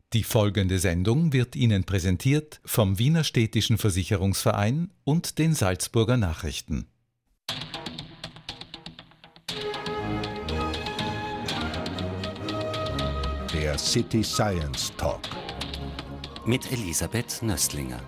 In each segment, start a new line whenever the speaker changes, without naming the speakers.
Die folgende Sendung wird Ihnen präsentiert vom Wiener Städtischen Versicherungsverein und den Salzburger Nachrichten.
Der City Science Talk
mit Elisabeth Nöstlinger.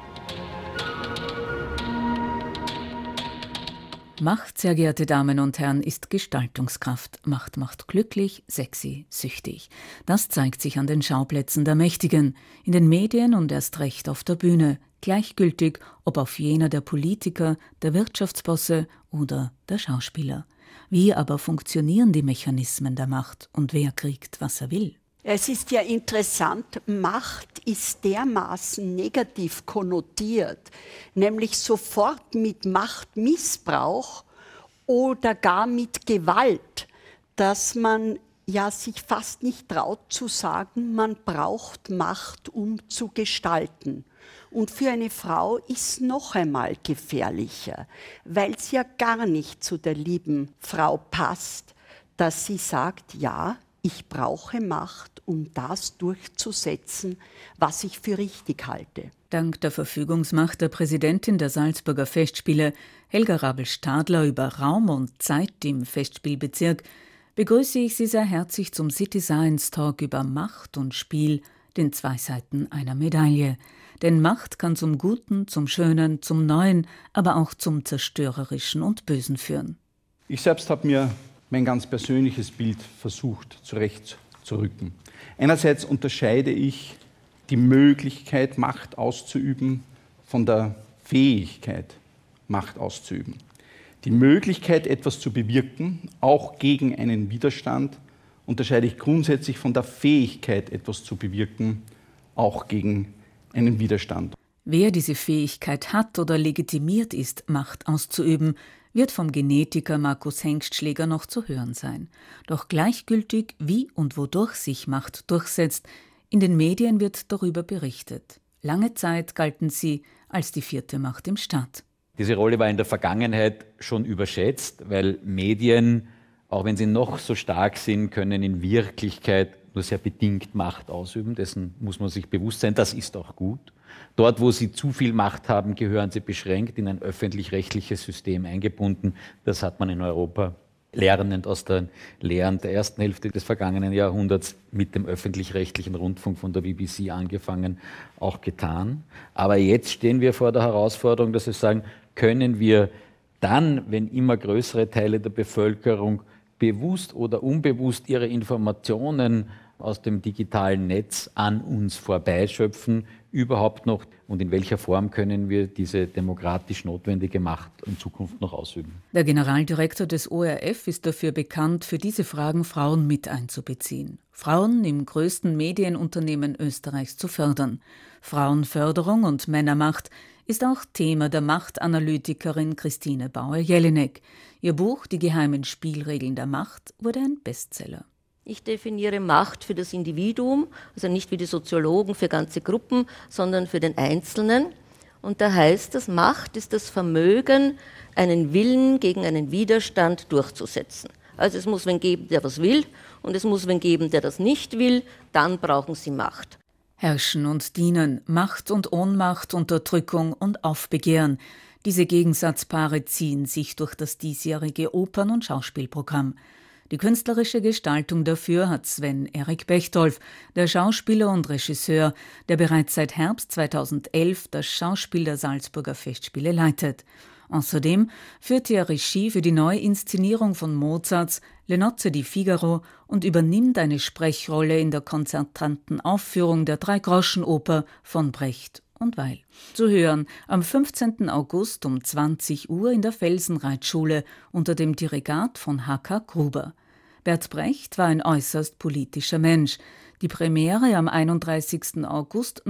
Macht, sehr geehrte Damen und Herren, ist Gestaltungskraft. Macht macht glücklich, sexy, süchtig. Das zeigt sich an den Schauplätzen der Mächtigen, in den Medien und erst recht auf der Bühne. Gleichgültig, ob auf jener der Politiker, der Wirtschaftsbosse oder der Schauspieler. Wie aber funktionieren die Mechanismen der Macht und wer kriegt, was er will?
Es ist ja interessant, Macht ist dermaßen negativ konnotiert, nämlich sofort mit Machtmissbrauch oder gar mit Gewalt, dass man ja sich fast nicht traut zu sagen, man braucht Macht, um zu gestalten. Und für eine Frau ist noch einmal gefährlicher, weil es ja gar nicht zu der lieben Frau passt, dass sie sagt, ja, ich brauche Macht, um das durchzusetzen, was ich für richtig halte.
Dank der Verfügungsmacht der Präsidentin der Salzburger Festspiele, Helga Rabel-Stadler, über Raum und Zeit im Festspielbezirk, begrüße ich Sie sehr herzlich zum City Science Talk über Macht und Spiel, den zwei Seiten einer Medaille. Denn Macht kann zum Guten, zum Schönen, zum Neuen, aber auch zum Zerstörerischen und Bösen führen.
Ich selbst habe mir mein ganz persönliches Bild versucht zurechtzurücken. Einerseits unterscheide ich die Möglichkeit, Macht auszuüben, von der Fähigkeit, Macht auszuüben. Die Möglichkeit, etwas zu bewirken, auch gegen einen Widerstand, unterscheide ich grundsätzlich von der Fähigkeit, etwas zu bewirken, auch gegen einen Widerstand.
Wer diese Fähigkeit hat oder legitimiert ist, Macht auszuüben, wird vom Genetiker Markus Hengstschläger noch zu hören sein. Doch gleichgültig, wie und wodurch sich Macht durchsetzt, in den Medien wird darüber berichtet. Lange Zeit galten sie als die vierte Macht im Staat.
Diese Rolle war in der Vergangenheit schon überschätzt, weil Medien, auch wenn sie noch so stark sind, können in Wirklichkeit nur sehr bedingt Macht ausüben. Dessen muss man sich bewusst sein, das ist auch gut. Dort, wo sie zu viel Macht haben, gehören sie beschränkt in ein öffentlich-rechtliches System eingebunden. Das hat man in Europa lernend aus den Lehren der ersten Hälfte des vergangenen Jahrhunderts mit dem öffentlich-rechtlichen Rundfunk von der BBC angefangen, auch getan. Aber jetzt stehen wir vor der Herausforderung, dass wir sagen, können wir dann, wenn immer größere Teile der Bevölkerung bewusst oder unbewusst ihre Informationen aus dem digitalen Netz an uns vorbeischöpfen, überhaupt noch und in welcher Form können wir diese demokratisch notwendige Macht in Zukunft noch ausüben?
Der Generaldirektor des ORF ist dafür bekannt, für diese Fragen Frauen mit einzubeziehen. Frauen im größten Medienunternehmen Österreichs zu fördern. Frauenförderung und Männermacht ist auch Thema der Machtanalytikerin Christine Bauer-Jelinek. Ihr Buch »Die geheimen Spielregeln der Macht« wurde ein Bestseller.
Ich definiere Macht für das Individuum, also nicht wie die Soziologen für ganze Gruppen, sondern für den Einzelnen. Und da heißt es, Macht ist das Vermögen, einen Willen gegen einen Widerstand durchzusetzen. Also es muss wen geben, der was will, und es muss wen geben, der das nicht will, dann brauchen sie Macht.
Herrschen und dienen, Macht und Ohnmacht, Unterdrückung und Aufbegehren. Diese Gegensatzpaare ziehen sich durch das diesjährige Opern- und Schauspielprogramm. Die künstlerische Gestaltung dafür hat Sven Erik Bechtolf, der Schauspieler und Regisseur, der bereits seit Herbst 2011 das Schauspiel der Salzburger Festspiele leitet. Außerdem führte er Regie für die Neuinszenierung von Mozarts Le Nozze di Figaro und übernimmt eine Sprechrolle in der konzertanten Aufführung der Dreigroschenoper von Brecht und Weil. Zu hören am 15. August um 20 Uhr in der Felsenreitschule unter dem Dirigat von H.K. Gruber. Bert Brecht war ein äußerst politischer Mensch. Die Premiere am 31. August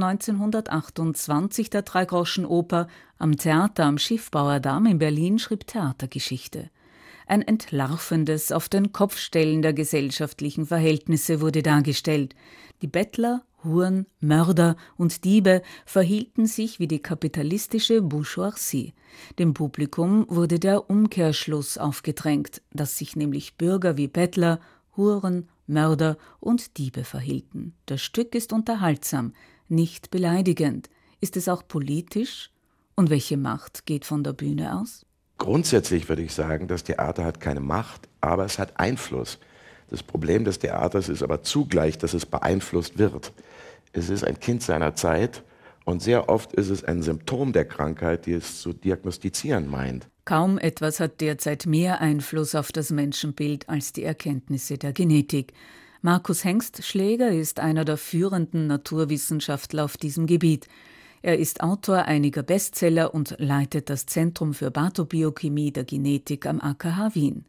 1928 der Dreigroschenoper am Theater am Schiffbauerdamm in Berlin schrieb Theatergeschichte. Ein entlarvendes Auf den Kopf stellen der gesellschaftlichen Verhältnisse wurde dargestellt. Die Bettler, Huren, Mörder und Diebe verhielten sich wie die kapitalistische Bourgeoisie. Dem Publikum wurde der Umkehrschluss aufgedrängt, dass sich nämlich Bürger wie Bettler, Huren Mörder und Diebe verhielten. Das Stück ist unterhaltsam, nicht beleidigend. Ist es auch politisch? Und welche Macht geht von der Bühne aus?
Grundsätzlich würde ich sagen, das Theater hat keine Macht, aber es hat Einfluss. Das Problem des Theaters ist aber zugleich, dass es beeinflusst wird. Es ist ein Kind seiner Zeit und sehr oft ist es ein Symptom der Krankheit, die es zu diagnostizieren meint.
Kaum etwas hat derzeit mehr Einfluss auf das Menschenbild als die Erkenntnisse der Genetik. Markus Hengstschläger ist einer der führenden Naturwissenschaftler auf diesem Gebiet. Er ist Autor einiger Bestseller und leitet das Zentrum für Pathobiochemie der Genetik am AKH Wien.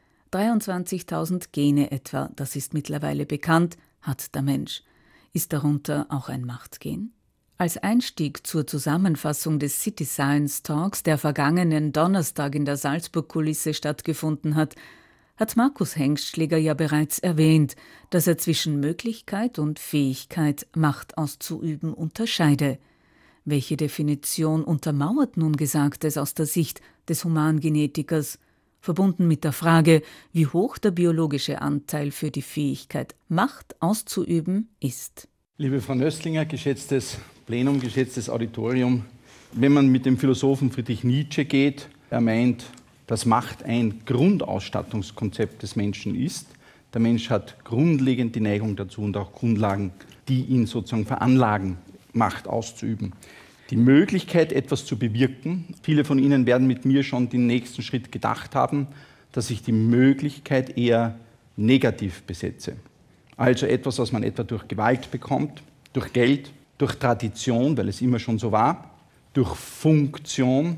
23.000 Gene etwa, das ist mittlerweile bekannt, hat der Mensch. Ist darunter auch ein Machtgen? Als Einstieg zur Zusammenfassung des City Science Talks, der vergangenen Donnerstag in der Salzburg-Kulisse stattgefunden hat, hat Markus Hengstschläger ja bereits erwähnt, dass er zwischen Möglichkeit und Fähigkeit, Macht auszuüben, unterscheide. Welche Definition untermauert nun Gesagtes aus der Sicht des Humangenetikers, verbunden mit der Frage, wie hoch der biologische Anteil für die Fähigkeit, Macht auszuüben, ist?
Liebe Frau Nöstlinger, geschätztes Plenum, geschätztes Auditorium, wenn man mit dem Philosophen Friedrich Nietzsche geht, er meint, dass Macht ein Grundausstattungskonzept des Menschen ist. Der Mensch hat grundlegend die Neigung dazu und auch Grundlagen, die ihn sozusagen veranlagen, Macht auszuüben. Die Möglichkeit, etwas zu bewirken. Viele von Ihnen werden mit mir schon den nächsten Schritt gedacht haben, dass ich die Möglichkeit eher negativ besetze. Also etwas, was man etwa durch Gewalt bekommt, durch Geld, durch Tradition, weil es immer schon so war, durch Funktion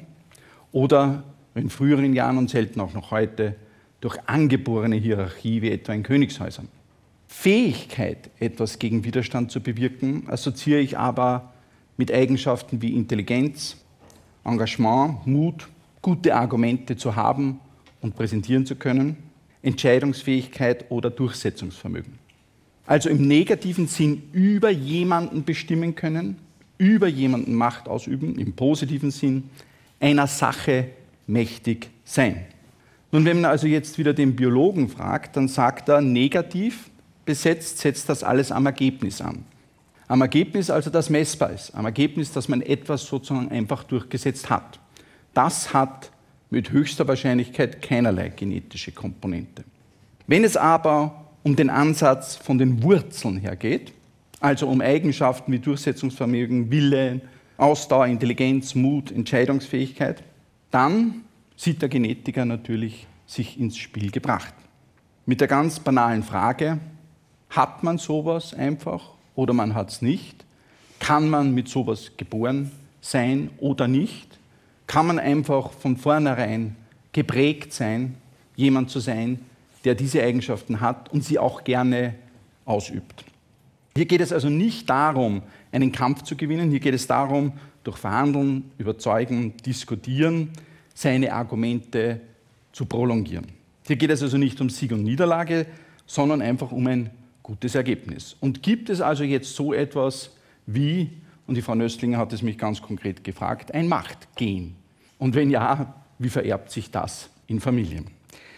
oder in früheren Jahren und selten auch noch heute durch angeborene Hierarchie, wie etwa in Königshäusern. Fähigkeit, etwas gegen Widerstand zu bewirken, assoziiere ich aber mit Eigenschaften wie Intelligenz, Engagement, Mut, gute Argumente zu haben und präsentieren zu können, Entscheidungsfähigkeit oder Durchsetzungsvermögen. Also im negativen Sinn über jemanden bestimmen können, über jemanden Macht ausüben, im positiven Sinn einer Sache mächtig sein. Nun, wenn man also jetzt wieder den Biologen fragt, dann sagt er, negativ besetzt setzt das alles am Ergebnis an. Am Ergebnis also, das messbar ist, am Ergebnis, dass man etwas sozusagen einfach durchgesetzt hat. Das hat mit höchster Wahrscheinlichkeit keinerlei genetische Komponente. Wenn es aber um den Ansatz von den Wurzeln her geht, also um Eigenschaften wie Durchsetzungsvermögen, Wille, Ausdauer, Intelligenz, Mut, Entscheidungsfähigkeit, dann sieht der Genetiker natürlich sich ins Spiel gebracht. Mit der ganz banalen Frage, hat man sowas einfach oder man hat es nicht? Kann man mit sowas geboren sein oder nicht? Kann man einfach von vornherein geprägt sein, jemand zu sein, der diese Eigenschaften hat und sie auch gerne ausübt? Hier geht es also nicht darum, einen Kampf zu gewinnen. Hier geht es darum, durch Verhandeln, Überzeugen, Diskutieren, seine Argumente zu prolongieren. Hier geht es also nicht um Sieg und Niederlage, sondern einfach um ein gutes Ergebnis. Und gibt es also jetzt so etwas wie, und die Frau Nöstlinger hat es mich ganz konkret gefragt, ein Machtgen? Und wenn ja, wie vererbt sich das in Familien?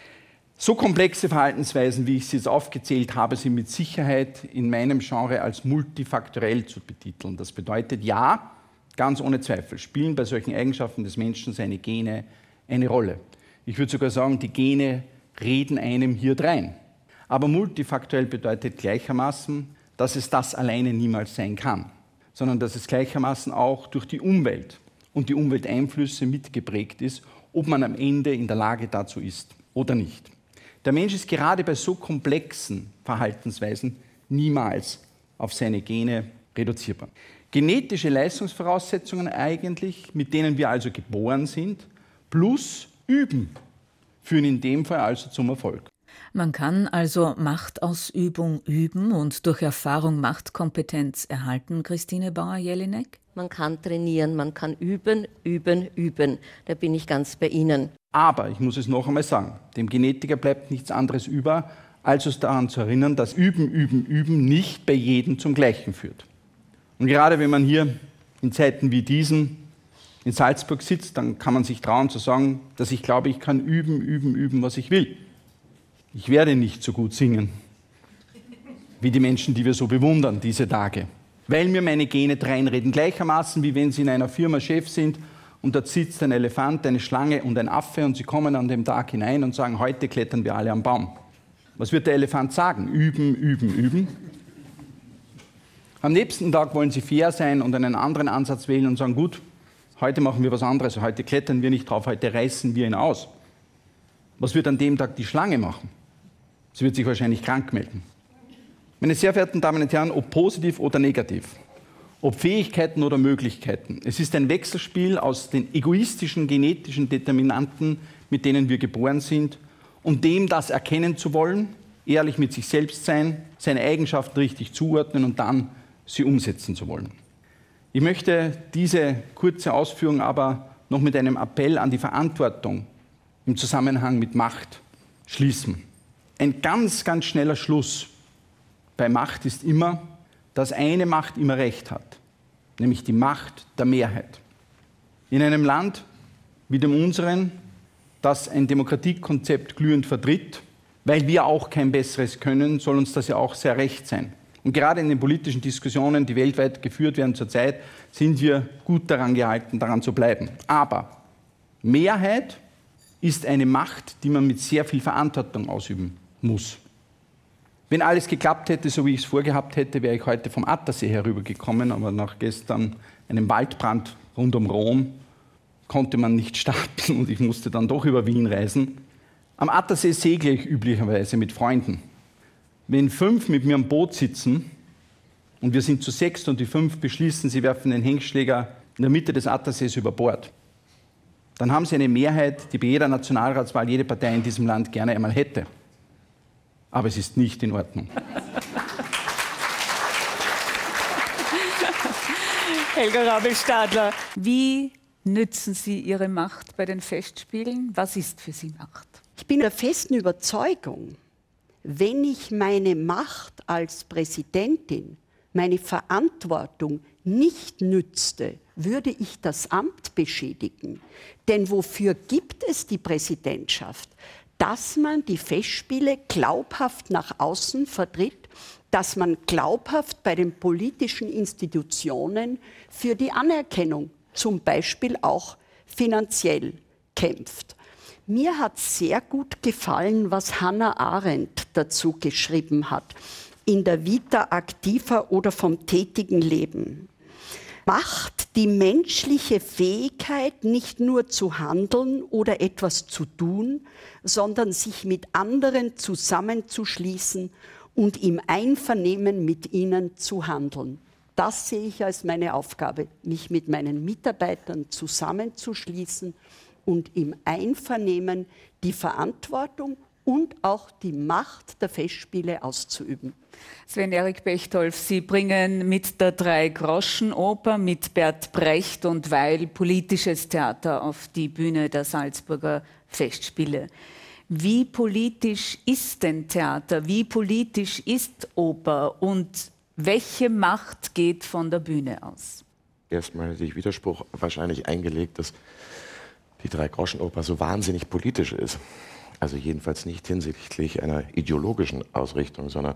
So komplexe Verhaltensweisen, wie ich sie jetzt aufgezählt habe, sind mit Sicherheit in meinem Genre als multifaktorell zu betiteln. Das bedeutet, ja, ganz ohne Zweifel, spielen bei solchen Eigenschaften des Menschen seine Gene eine Rolle. Ich würde sogar sagen, die Gene reden einem hier drein. Aber multifaktorell bedeutet gleichermaßen, dass es das alleine niemals sein kann, sondern dass es gleichermaßen auch durch die Umwelt und die Umwelteinflüsse mitgeprägt ist, ob man am Ende in der Lage dazu ist oder nicht. Der Mensch ist gerade bei so komplexen Verhaltensweisen niemals auf seine Gene reduzierbar. Genetische Leistungsvoraussetzungen eigentlich, mit denen wir also geboren sind, plus Üben, führen in dem Fall also zum Erfolg.
Man kann also Machtausübung üben und durch Erfahrung Machtkompetenz erhalten, Christine Bauer-Jelinek?
Man kann trainieren, man kann üben, üben, üben. Da bin ich ganz bei Ihnen.
Aber, ich muss es noch einmal sagen, dem Genetiker bleibt nichts anderes über, als uns daran zu erinnern, dass Üben, Üben, Üben nicht bei jedem zum Gleichen führt. Und gerade wenn man hier in Zeiten wie diesen in Salzburg sitzt, dann kann man sich trauen zu sagen, dass ich glaube, ich kann üben, üben, üben, was ich will. Ich werde nicht so gut singen wie die Menschen, die wir so bewundern diese Tage. Weil mir meine Gene reinreden, gleichermaßen wie wenn Sie in einer Firma Chef sind und dort sitzt ein Elefant, eine Schlange und ein Affe und Sie kommen an dem Tag hinein und sagen, heute klettern wir alle am Baum. Was wird der Elefant sagen? Üben, üben, üben. Am nächsten Tag wollen Sie fair sein und einen anderen Ansatz wählen und sagen, gut, heute machen wir was anderes, heute klettern wir nicht drauf, heute reißen wir ihn aus. Was wird an dem Tag die Schlange machen? Sie wird sich wahrscheinlich krank melden. Meine sehr verehrten Damen und Herren, ob positiv oder negativ, ob Fähigkeiten oder Möglichkeiten, es ist ein Wechselspiel aus den egoistischen genetischen Determinanten, mit denen wir geboren sind, und dem das erkennen zu wollen, ehrlich mit sich selbst sein, seine Eigenschaften richtig zuordnen und dann sie umsetzen zu wollen. Ich möchte diese kurze Ausführung aber noch mit einem Appell an die Verantwortung im Zusammenhang mit Macht schließen. Ein ganz, ganz schneller Schluss bei Macht ist immer, dass eine Macht immer Recht hat, nämlich die Macht der Mehrheit. In einem Land wie dem unseren, das ein Demokratiekonzept glühend vertritt, weil wir auch kein besseres können, soll uns das ja auch sehr recht sein. Und gerade in den politischen Diskussionen, die weltweit geführt werden zurzeit, sind wir gut daran gehalten, daran zu bleiben. Aber Mehrheit ist eine Macht, die man mit sehr viel Verantwortung ausüben muss. Wenn alles geklappt hätte, so wie ich es vorgehabt hätte, wäre ich heute vom Attersee herübergekommen, aber nach gestern einem Waldbrand rund um Rom konnte man nicht starten und ich musste dann doch über Wien reisen. Am Attersee segle ich üblicherweise mit Freunden. Wenn 5 mit mir am Boot sitzen und wir sind zu 6 und die 5 beschließen, sie werfen den Hengstschläger in der Mitte des Attersees über Bord, dann haben sie eine Mehrheit, die bei jeder Nationalratswahl jede Partei in diesem Land gerne einmal hätte. Aber es ist nicht in Ordnung.
Helga Rabel-Stadler, wie nützen Sie Ihre Macht bei den Festspielen? Was ist für Sie Macht?
Ich bin der festen Überzeugung, wenn ich meine Macht als Präsidentin, meine Verantwortung nicht nützte, würde ich das Amt beschädigen. Denn wofür gibt es die Präsidentschaft? Dass man die Festspiele glaubhaft nach außen vertritt, dass man glaubhaft bei den politischen Institutionen für die Anerkennung, zum Beispiel auch finanziell, kämpft. Mir hat sehr gut gefallen, was Hannah Arendt dazu geschrieben hat, in der Vita Activa oder vom tätigen Leben. Macht die menschliche Fähigkeit, nicht nur zu handeln oder etwas zu tun, sondern sich mit anderen zusammenzuschließen und im Einvernehmen mit ihnen zu handeln. Das sehe ich als meine Aufgabe, mich mit meinen Mitarbeitern zusammenzuschließen und im Einvernehmen die Verantwortung und auch die Macht der Festspiele auszuüben.
Sven-Erik Bechtold, Sie bringen mit der Drei-Groschen-Oper, mit Bert Brecht und Weil politisches Theater auf die Bühne der Salzburger Festspiele. Wie politisch ist denn Theater? Wie politisch ist Oper? Und welche Macht geht von der Bühne aus?
Erstmal hätte ich Widerspruch wahrscheinlich eingelegt, dass die Drei-Groschen-Oper so wahnsinnig politisch ist. Also jedenfalls nicht hinsichtlich einer ideologischen Ausrichtung, sondern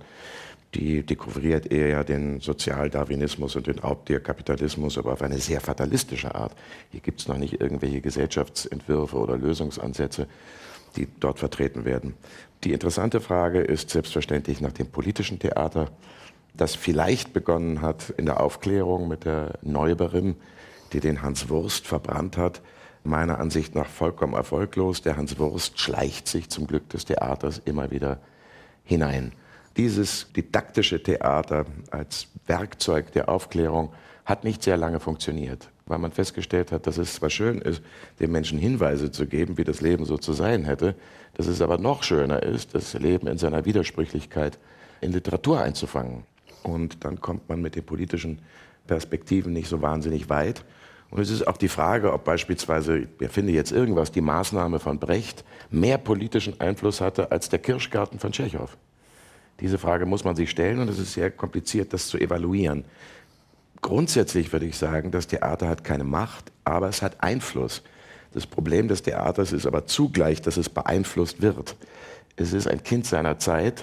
die dekouvriert eher den Sozialdarwinismus und den Raubtierkapitalismus, aber auf eine sehr fatalistische Art. Hier gibt es noch nicht irgendwelche Gesellschaftsentwürfe oder Lösungsansätze, die dort vertreten werden. Die interessante Frage ist selbstverständlich nach dem politischen Theater, das vielleicht begonnen hat in der Aufklärung mit der Neuberin, die den Hans Wurst verbrannt hat. Meiner Ansicht nach vollkommen erfolglos. Der Hans Wurst schleicht sich zum Glück des Theaters immer wieder hinein. Dieses didaktische Theater als Werkzeug der Aufklärung hat nicht sehr lange funktioniert, weil man festgestellt hat, dass es zwar schön ist, den Menschen Hinweise zu geben, wie das Leben so zu sein hätte, dass es aber noch schöner ist, das Leben in seiner Widersprüchlichkeit in Literatur einzufangen. Und dann kommt man mit den politischen Perspektiven nicht so wahnsinnig weit. Und es ist auch die Frage, ob beispielsweise, ich erfinde jetzt irgendwas, die Maßnahme von Brecht mehr politischen Einfluss hatte als der Kirschgarten von Tschechow. Diese Frage muss man sich stellen und es ist sehr kompliziert, das zu evaluieren. Grundsätzlich würde ich sagen, das Theater hat keine Macht, aber es hat Einfluss. Das Problem des Theaters ist aber zugleich, dass es beeinflusst wird. Es ist ein Kind seiner Zeit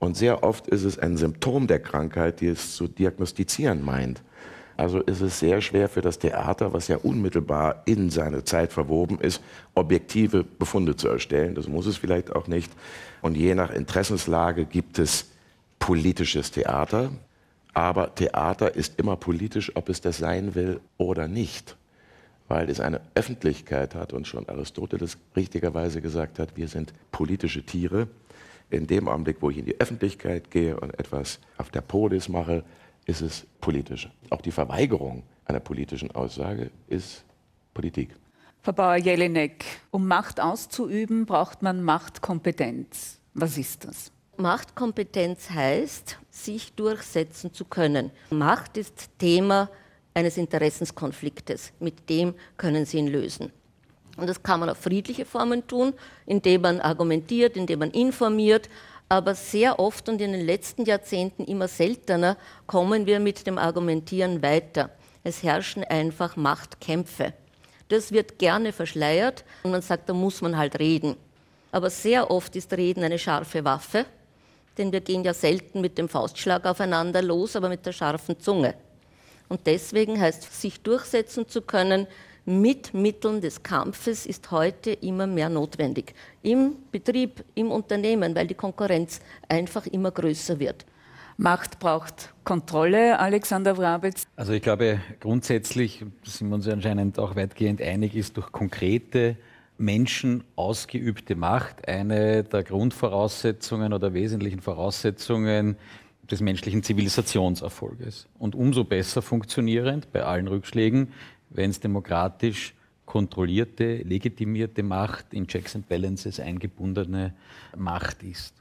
Und sehr oft ist es ein Symptom der Krankheit, die es zu diagnostizieren meint. Also ist es sehr schwer für das Theater, was ja unmittelbar in seine Zeit verwoben ist, objektive Befunde zu erstellen. Das muss es vielleicht auch nicht. Und je nach Interessenslage gibt es politisches Theater. Aber Theater ist immer politisch, ob es das sein will oder nicht. Weil es eine Öffentlichkeit hat und schon Aristoteles richtigerweise gesagt hat, wir sind politische Tiere. In dem Augenblick, wo ich in die Öffentlichkeit gehe und etwas auf der Polis mache, ist es politisch. Auch die Verweigerung einer politischen Aussage ist Politik.
Frau Bauer-Jelinek, um Macht auszuüben, braucht man Machtkompetenz. Was ist das?
Machtkompetenz heißt, sich durchsetzen zu können. Macht ist Thema eines Interessenskonfliktes. Mit dem können Sie ihn lösen. Und das kann man auf friedliche Formen tun, indem man argumentiert, indem man informiert. Aber sehr oft und in den letzten Jahrzehnten immer seltener kommen wir mit dem Argumentieren weiter. Es herrschen einfach Machtkämpfe. Das wird gerne verschleiert und man sagt, da muss man halt reden. Aber sehr oft ist Reden eine scharfe Waffe, denn wir gehen ja selten mit dem Faustschlag aufeinander los, aber mit der scharfen Zunge. Und deswegen heißt, sich durchsetzen zu können mit Mitteln des Kampfes ist heute immer mehr notwendig. Im Betrieb, im Unternehmen, weil die Konkurrenz einfach immer größer wird.
Macht braucht Kontrolle, Alexander Wrabetz.
Also ich glaube, grundsätzlich sind wir uns anscheinend auch weitgehend einig, ist durch konkrete Menschen ausgeübte Macht eine der Grundvoraussetzungen oder wesentlichen Voraussetzungen des menschlichen Zivilisationserfolges. Und umso besser funktionierend bei allen Rückschlägen, wenn es demokratisch kontrollierte, legitimierte Macht, in Checks and Balances eingebundene Macht ist.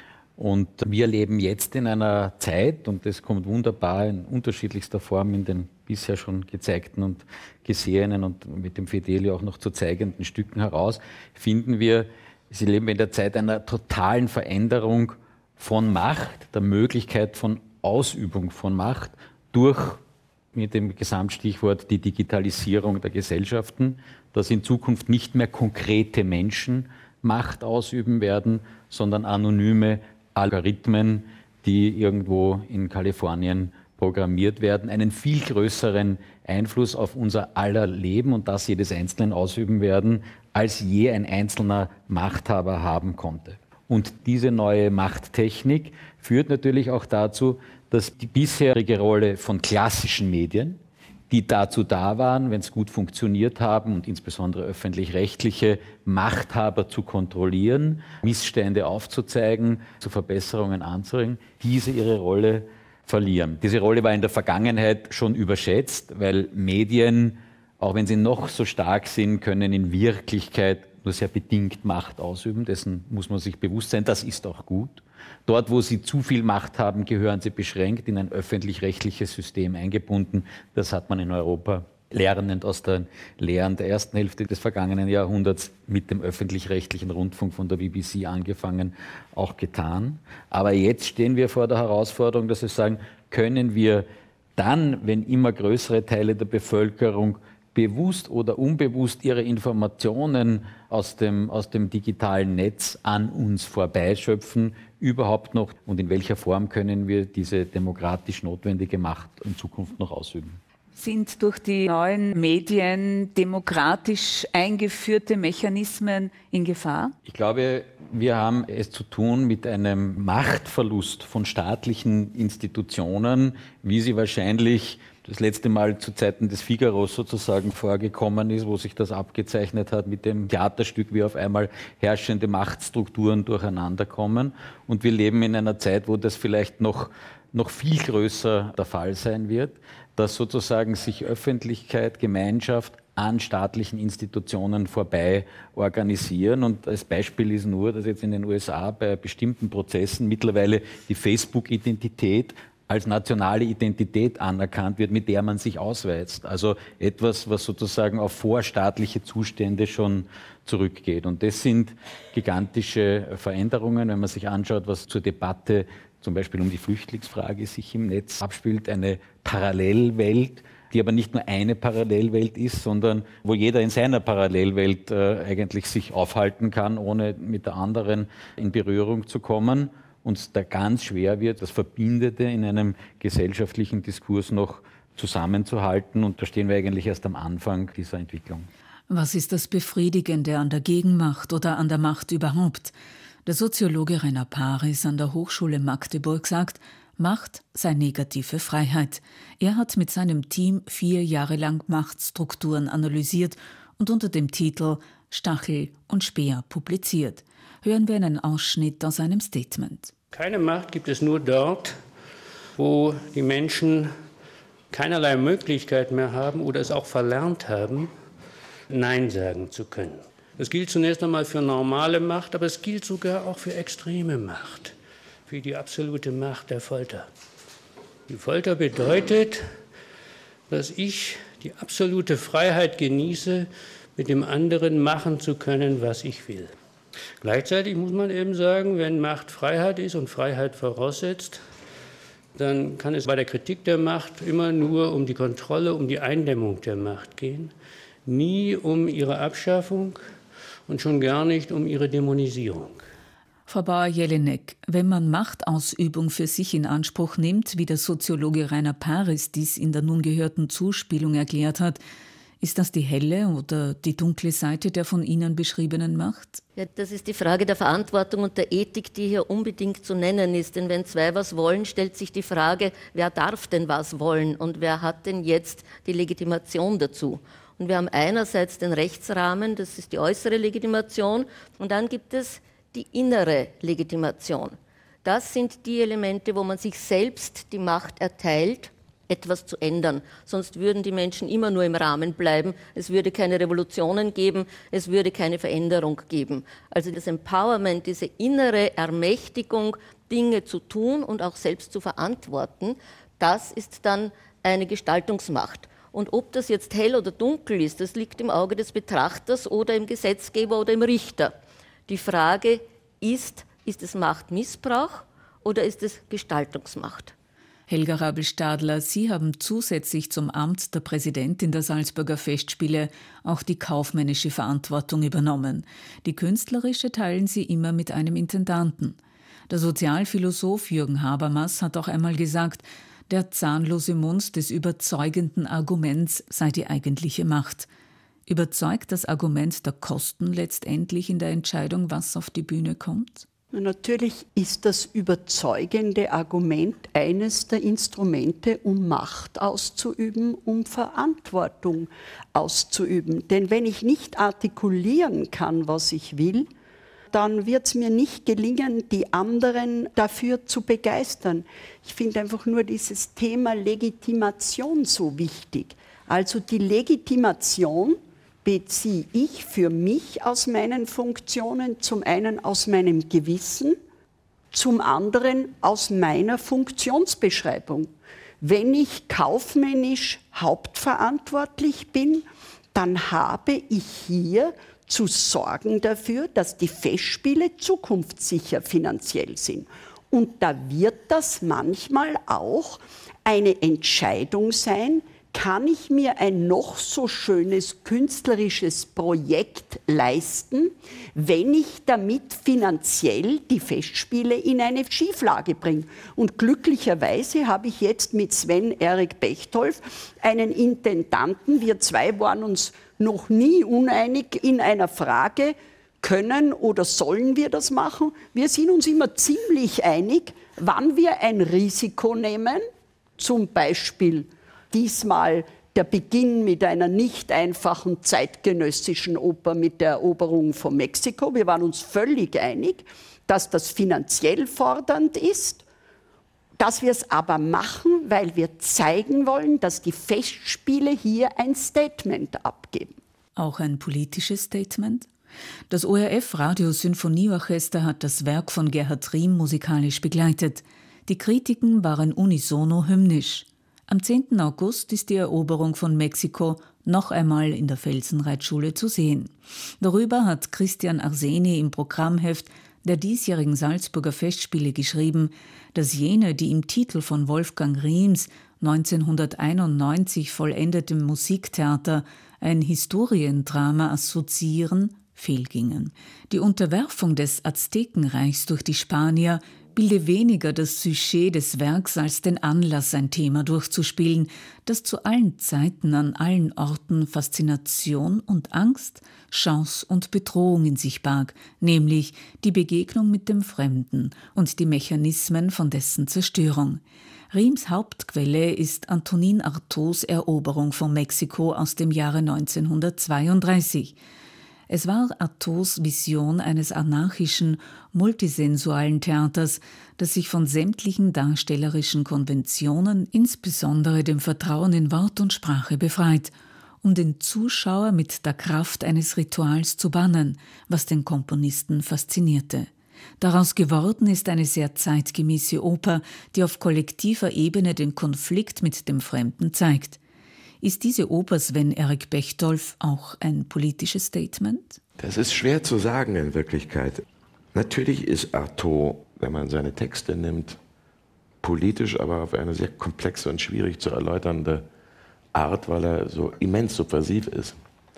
Und wir leben jetzt in einer Zeit, und das kommt wunderbar in unterschiedlichster Form in den bisher schon gezeigten und gesehenen und mit dem Fidelio auch noch zu zeigenden Stücken heraus, finden wir, Sie leben in der Zeit einer totalen Veränderung von Macht, der Möglichkeit von Ausübung von Macht durch, mit dem Gesamtstichwort, die Digitalisierung der Gesellschaften, dass in Zukunft nicht mehr konkrete Menschen Macht ausüben werden, sondern anonyme Algorithmen, die irgendwo in Kalifornien programmiert werden, einen viel größeren Einfluss auf unser aller Leben und das jedes Einzelnen ausüben werden, als je ein einzelner Machthaber haben konnte. Und diese neue Machttechnik führt natürlich auch dazu, dass die bisherige Rolle von klassischen Medien, die dazu da waren, wenn es gut funktioniert haben und insbesondere öffentlich-rechtliche Machthaber zu kontrollieren, Missstände aufzuzeigen, zu Verbesserungen anzuregen, diese ihre Rolle verlieren. Diese Rolle war in der Vergangenheit schon überschätzt, weil Medien, auch wenn sie noch so stark sind, können in Wirklichkeit nur sehr bedingt Macht ausüben. Dessen muss man sich bewusst sein. Das ist auch gut. Dort, wo sie zu viel Macht haben, gehören sie beschränkt in ein öffentlich-rechtliches System eingebunden. Das hat man in Europa lernend aus den Lehren der ersten Hälfte des vergangenen Jahrhunderts mit dem öffentlich-rechtlichen Rundfunk von der BBC angefangen, auch getan. Aber jetzt stehen wir vor der Herausforderung, dass wir sagen, können wir dann, wenn immer größere Teile der Bevölkerung bewusst oder unbewusst ihre Informationen aus dem digitalen Netz an uns vorbeischöpfen, überhaupt noch, und in welcher Form können wir diese demokratisch notwendige Macht in Zukunft noch ausüben?
Sind durch die neuen Medien demokratisch eingeführte Mechanismen in Gefahr?
Ich glaube, wir haben es zu tun mit einem Machtverlust von staatlichen Institutionen, wie sie wahrscheinlich das letzte Mal zu Zeiten des Figaro sozusagen vorgekommen ist, wo sich das abgezeichnet hat mit dem Theaterstück, wie auf einmal herrschende Machtstrukturen durcheinander kommen. Und wir leben in einer Zeit, wo das vielleicht noch viel größer der Fall sein wird, dass sozusagen sich Öffentlichkeit, Gemeinschaft an staatlichen Institutionen vorbei organisieren. Und als Beispiel ist nur, dass jetzt in den USA bei bestimmten Prozessen mittlerweile die Facebook-Identität als nationale Identität anerkannt wird, mit der man sich ausweist. Also etwas, was sozusagen auf vorstaatliche Zustände schon zurückgeht. Und das sind gigantische Veränderungen, wenn man sich anschaut, was zur Debatte zum Beispiel um die Flüchtlingsfrage sich im Netz abspielt, eine Parallelwelt, die aber nicht nur eine Parallelwelt ist, sondern wo jeder in seiner Parallelwelt eigentlich sich aufhalten kann, ohne mit der anderen in Berührung zu kommen. uns da ganz schwer wird, das Verbindete in einem gesellschaftlichen Diskurs noch zusammenzuhalten. Und da stehen wir eigentlich erst am Anfang dieser Entwicklung.
Was ist das Befriedigende an der Gegenmacht oder an der Macht überhaupt? Der Soziologe Rainer Paris an der Hochschule Magdeburg sagt, Macht sei negative Freiheit. Er hat mit seinem Team 4 Jahre lang Machtstrukturen analysiert und unter dem Titel Stachel und Speer publiziert. Hören wir einen Ausschnitt aus einem Statement.
Keine Macht gibt es nur dort, wo die Menschen keinerlei Möglichkeit mehr haben oder es auch verlernt haben, Nein sagen zu können. Das gilt zunächst einmal für normale Macht, aber es gilt sogar auch für extreme Macht, für die absolute Macht der Folter. Die Folter bedeutet, dass ich die absolute Freiheit genieße, mit dem anderen machen zu können, was ich will. Gleichzeitig muss man eben sagen, wenn Macht Freiheit ist und Freiheit voraussetzt, dann kann es bei der Kritik der Macht immer nur um die Kontrolle, um die Eindämmung der Macht gehen, nie um ihre Abschaffung und schon gar nicht um ihre Dämonisierung.
Frau Bauer-Jelinek, wenn man Machtausübung für sich in Anspruch nimmt, wie der Soziologe Rainer Paris dies in der nun gehörten Zuspielung erklärt hat, ist das die helle oder die dunkle Seite der von Ihnen beschriebenen Macht?
Ja, das ist die Frage der Verantwortung und der Ethik, die hier unbedingt zu nennen ist. Denn wenn zwei was wollen, stellt sich die Frage, wer darf denn was wollen und wer hat denn jetzt die Legitimation dazu? Und wir haben einerseits den Rechtsrahmen, das ist die äußere Legitimation, und dann gibt es die innere Legitimation. Das sind die Elemente, wo man sich selbst die Macht erteilt, etwas zu ändern. Sonst würden die Menschen immer nur im Rahmen bleiben. Es würde keine Revolutionen geben, es würde keine Veränderung geben. Also das Empowerment, diese innere Ermächtigung, Dinge zu tun und auch selbst zu verantworten, das ist dann eine Gestaltungsmacht. Und ob das jetzt hell oder dunkel ist, das liegt im Auge des Betrachters oder im Gesetzgeber oder im Richter. Die Frage ist es Machtmissbrauch oder ist es Gestaltungsmacht?
Helga Rabel-Stadler, Sie haben zusätzlich zum Amt der Präsidentin der Salzburger Festspiele auch die kaufmännische Verantwortung übernommen. Die künstlerische teilen Sie immer mit einem Intendanten. Der Sozialphilosoph Jürgen Habermas hat auch einmal gesagt, der zahnlose Mund des überzeugenden Arguments sei die eigentliche Macht. Überzeugt das Argument der Kosten letztendlich in der Entscheidung, was auf die Bühne kommt?
Natürlich ist das überzeugende Argument eines der Instrumente, um Macht auszuüben, um Verantwortung auszuüben. Denn wenn ich nicht artikulieren kann, was ich will, dann wird es mir nicht gelingen, die anderen dafür zu begeistern. Ich finde einfach nur dieses Thema Legitimation so wichtig. Also die Legitimation beziehe ich für mich aus meinen Funktionen, zum einen aus meinem Gewissen, zum anderen aus meiner Funktionsbeschreibung. Wenn ich kaufmännisch hauptverantwortlich bin, dann habe ich hier zu sorgen dafür, dass die Festspiele zukunftssicher finanziell sind. Und da wird das manchmal auch eine Entscheidung sein, kann ich mir ein noch so schönes künstlerisches Projekt leisten, wenn ich damit finanziell die Festspiele in eine Schieflage bringe. Und glücklicherweise habe ich jetzt mit Sven-Erik Bechtolf einen Intendanten, wir zwei waren uns noch nie uneinig in einer Frage, können oder sollen wir das machen? Wir sind uns immer ziemlich einig, wann wir ein Risiko nehmen, zum Beispiel diesmal der Beginn mit einer nicht einfachen zeitgenössischen Oper mit der Eroberung von Mexiko. Wir waren uns völlig einig, dass das finanziell fordernd ist, dass wir es aber machen, weil wir zeigen wollen, dass die Festspiele hier ein Statement abgeben.
Auch ein politisches Statement? Das ORF Radio-Symphonieorchester hat das Werk von Gerhard Riem musikalisch begleitet. Die Kritiken waren unisono hymnisch. Am 10. August ist die Eroberung von Mexiko noch einmal in der Felsenreitschule zu sehen. Darüber hat Christian Arseni im Programmheft der diesjährigen Salzburger Festspiele geschrieben, dass jene, die im Titel von Wolfgang Riems 1991 vollendetem Musiktheater ein Historiendrama assoziieren, fehlgingen. Die Unterwerfung des Aztekenreichs durch die Spanier bilde weniger das Sujet des Werks als den Anlass, ein Thema durchzuspielen, das zu allen Zeiten an allen Orten Faszination und Angst, Chance und Bedrohung in sich barg, nämlich die Begegnung mit dem Fremden und die Mechanismen von dessen Zerstörung. Riehms Hauptquelle ist Antonin Artaud's Eroberung von Mexiko aus dem Jahre 1932. Es war Artaud's Vision eines anarchischen, multisensualen Theaters, das sich von sämtlichen darstellerischen Konventionen, insbesondere dem Vertrauen in Wort und Sprache, befreit, um den Zuschauer mit der Kraft eines Rituals zu bannen, was den Komponisten faszinierte. Daraus geworden ist eine sehr zeitgemäße Oper, die auf kollektiver Ebene den Konflikt mit dem Fremden zeigt. Ist diese Oper Sven Erik Bechtolf auch ein politisches Statement?
Das ist schwer zu sagen in Wirklichkeit. Natürlich ist Artaud, wenn man seine Texte nimmt, politisch, aber auf eine sehr komplexe und schwierig zu erläuternde Art, weil er so immens subversiv ist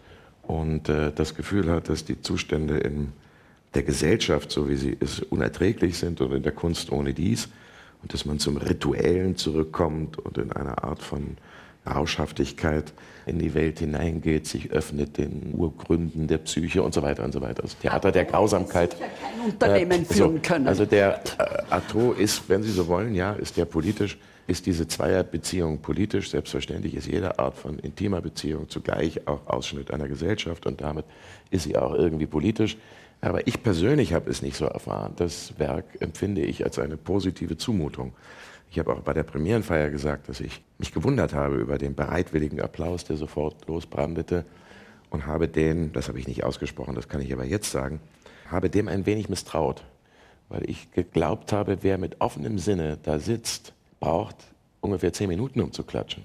und das Gefühl hat, dass die Zustände in der Gesellschaft, so wie sie ist, unerträglich sind und in der Kunst ohne dies und dass man zum Rituellen zurückkommt und in einer Art von Rauschhaftigkeit in die Welt hineingeht, sich öffnet den Urgründen der Psyche und so weiter und so weiter. Das Theater der Grausamkeit.
Sicher kein Unternehmen führen können.
Also der Artaud ist, wenn Sie so wollen, ja, ist der politisch, ist diese Zweierbeziehung politisch. Selbstverständlich ist jede Art von intimer Beziehung zugleich auch Ausschnitt einer Gesellschaft und damit ist sie auch irgendwie politisch. Aber ich persönlich habe es nicht so erfahren. Das Werk empfinde ich als eine positive Zumutung. Ich habe auch bei der Premierenfeier gesagt, dass ich mich gewundert habe über den bereitwilligen Applaus, der sofort losbrandete und habe den, das habe ich nicht ausgesprochen, das kann ich aber jetzt sagen, habe dem ein wenig misstraut, weil ich geglaubt habe, wer mit offenem Sinne da sitzt, braucht ungefähr 10 Minuten, um zu klatschen.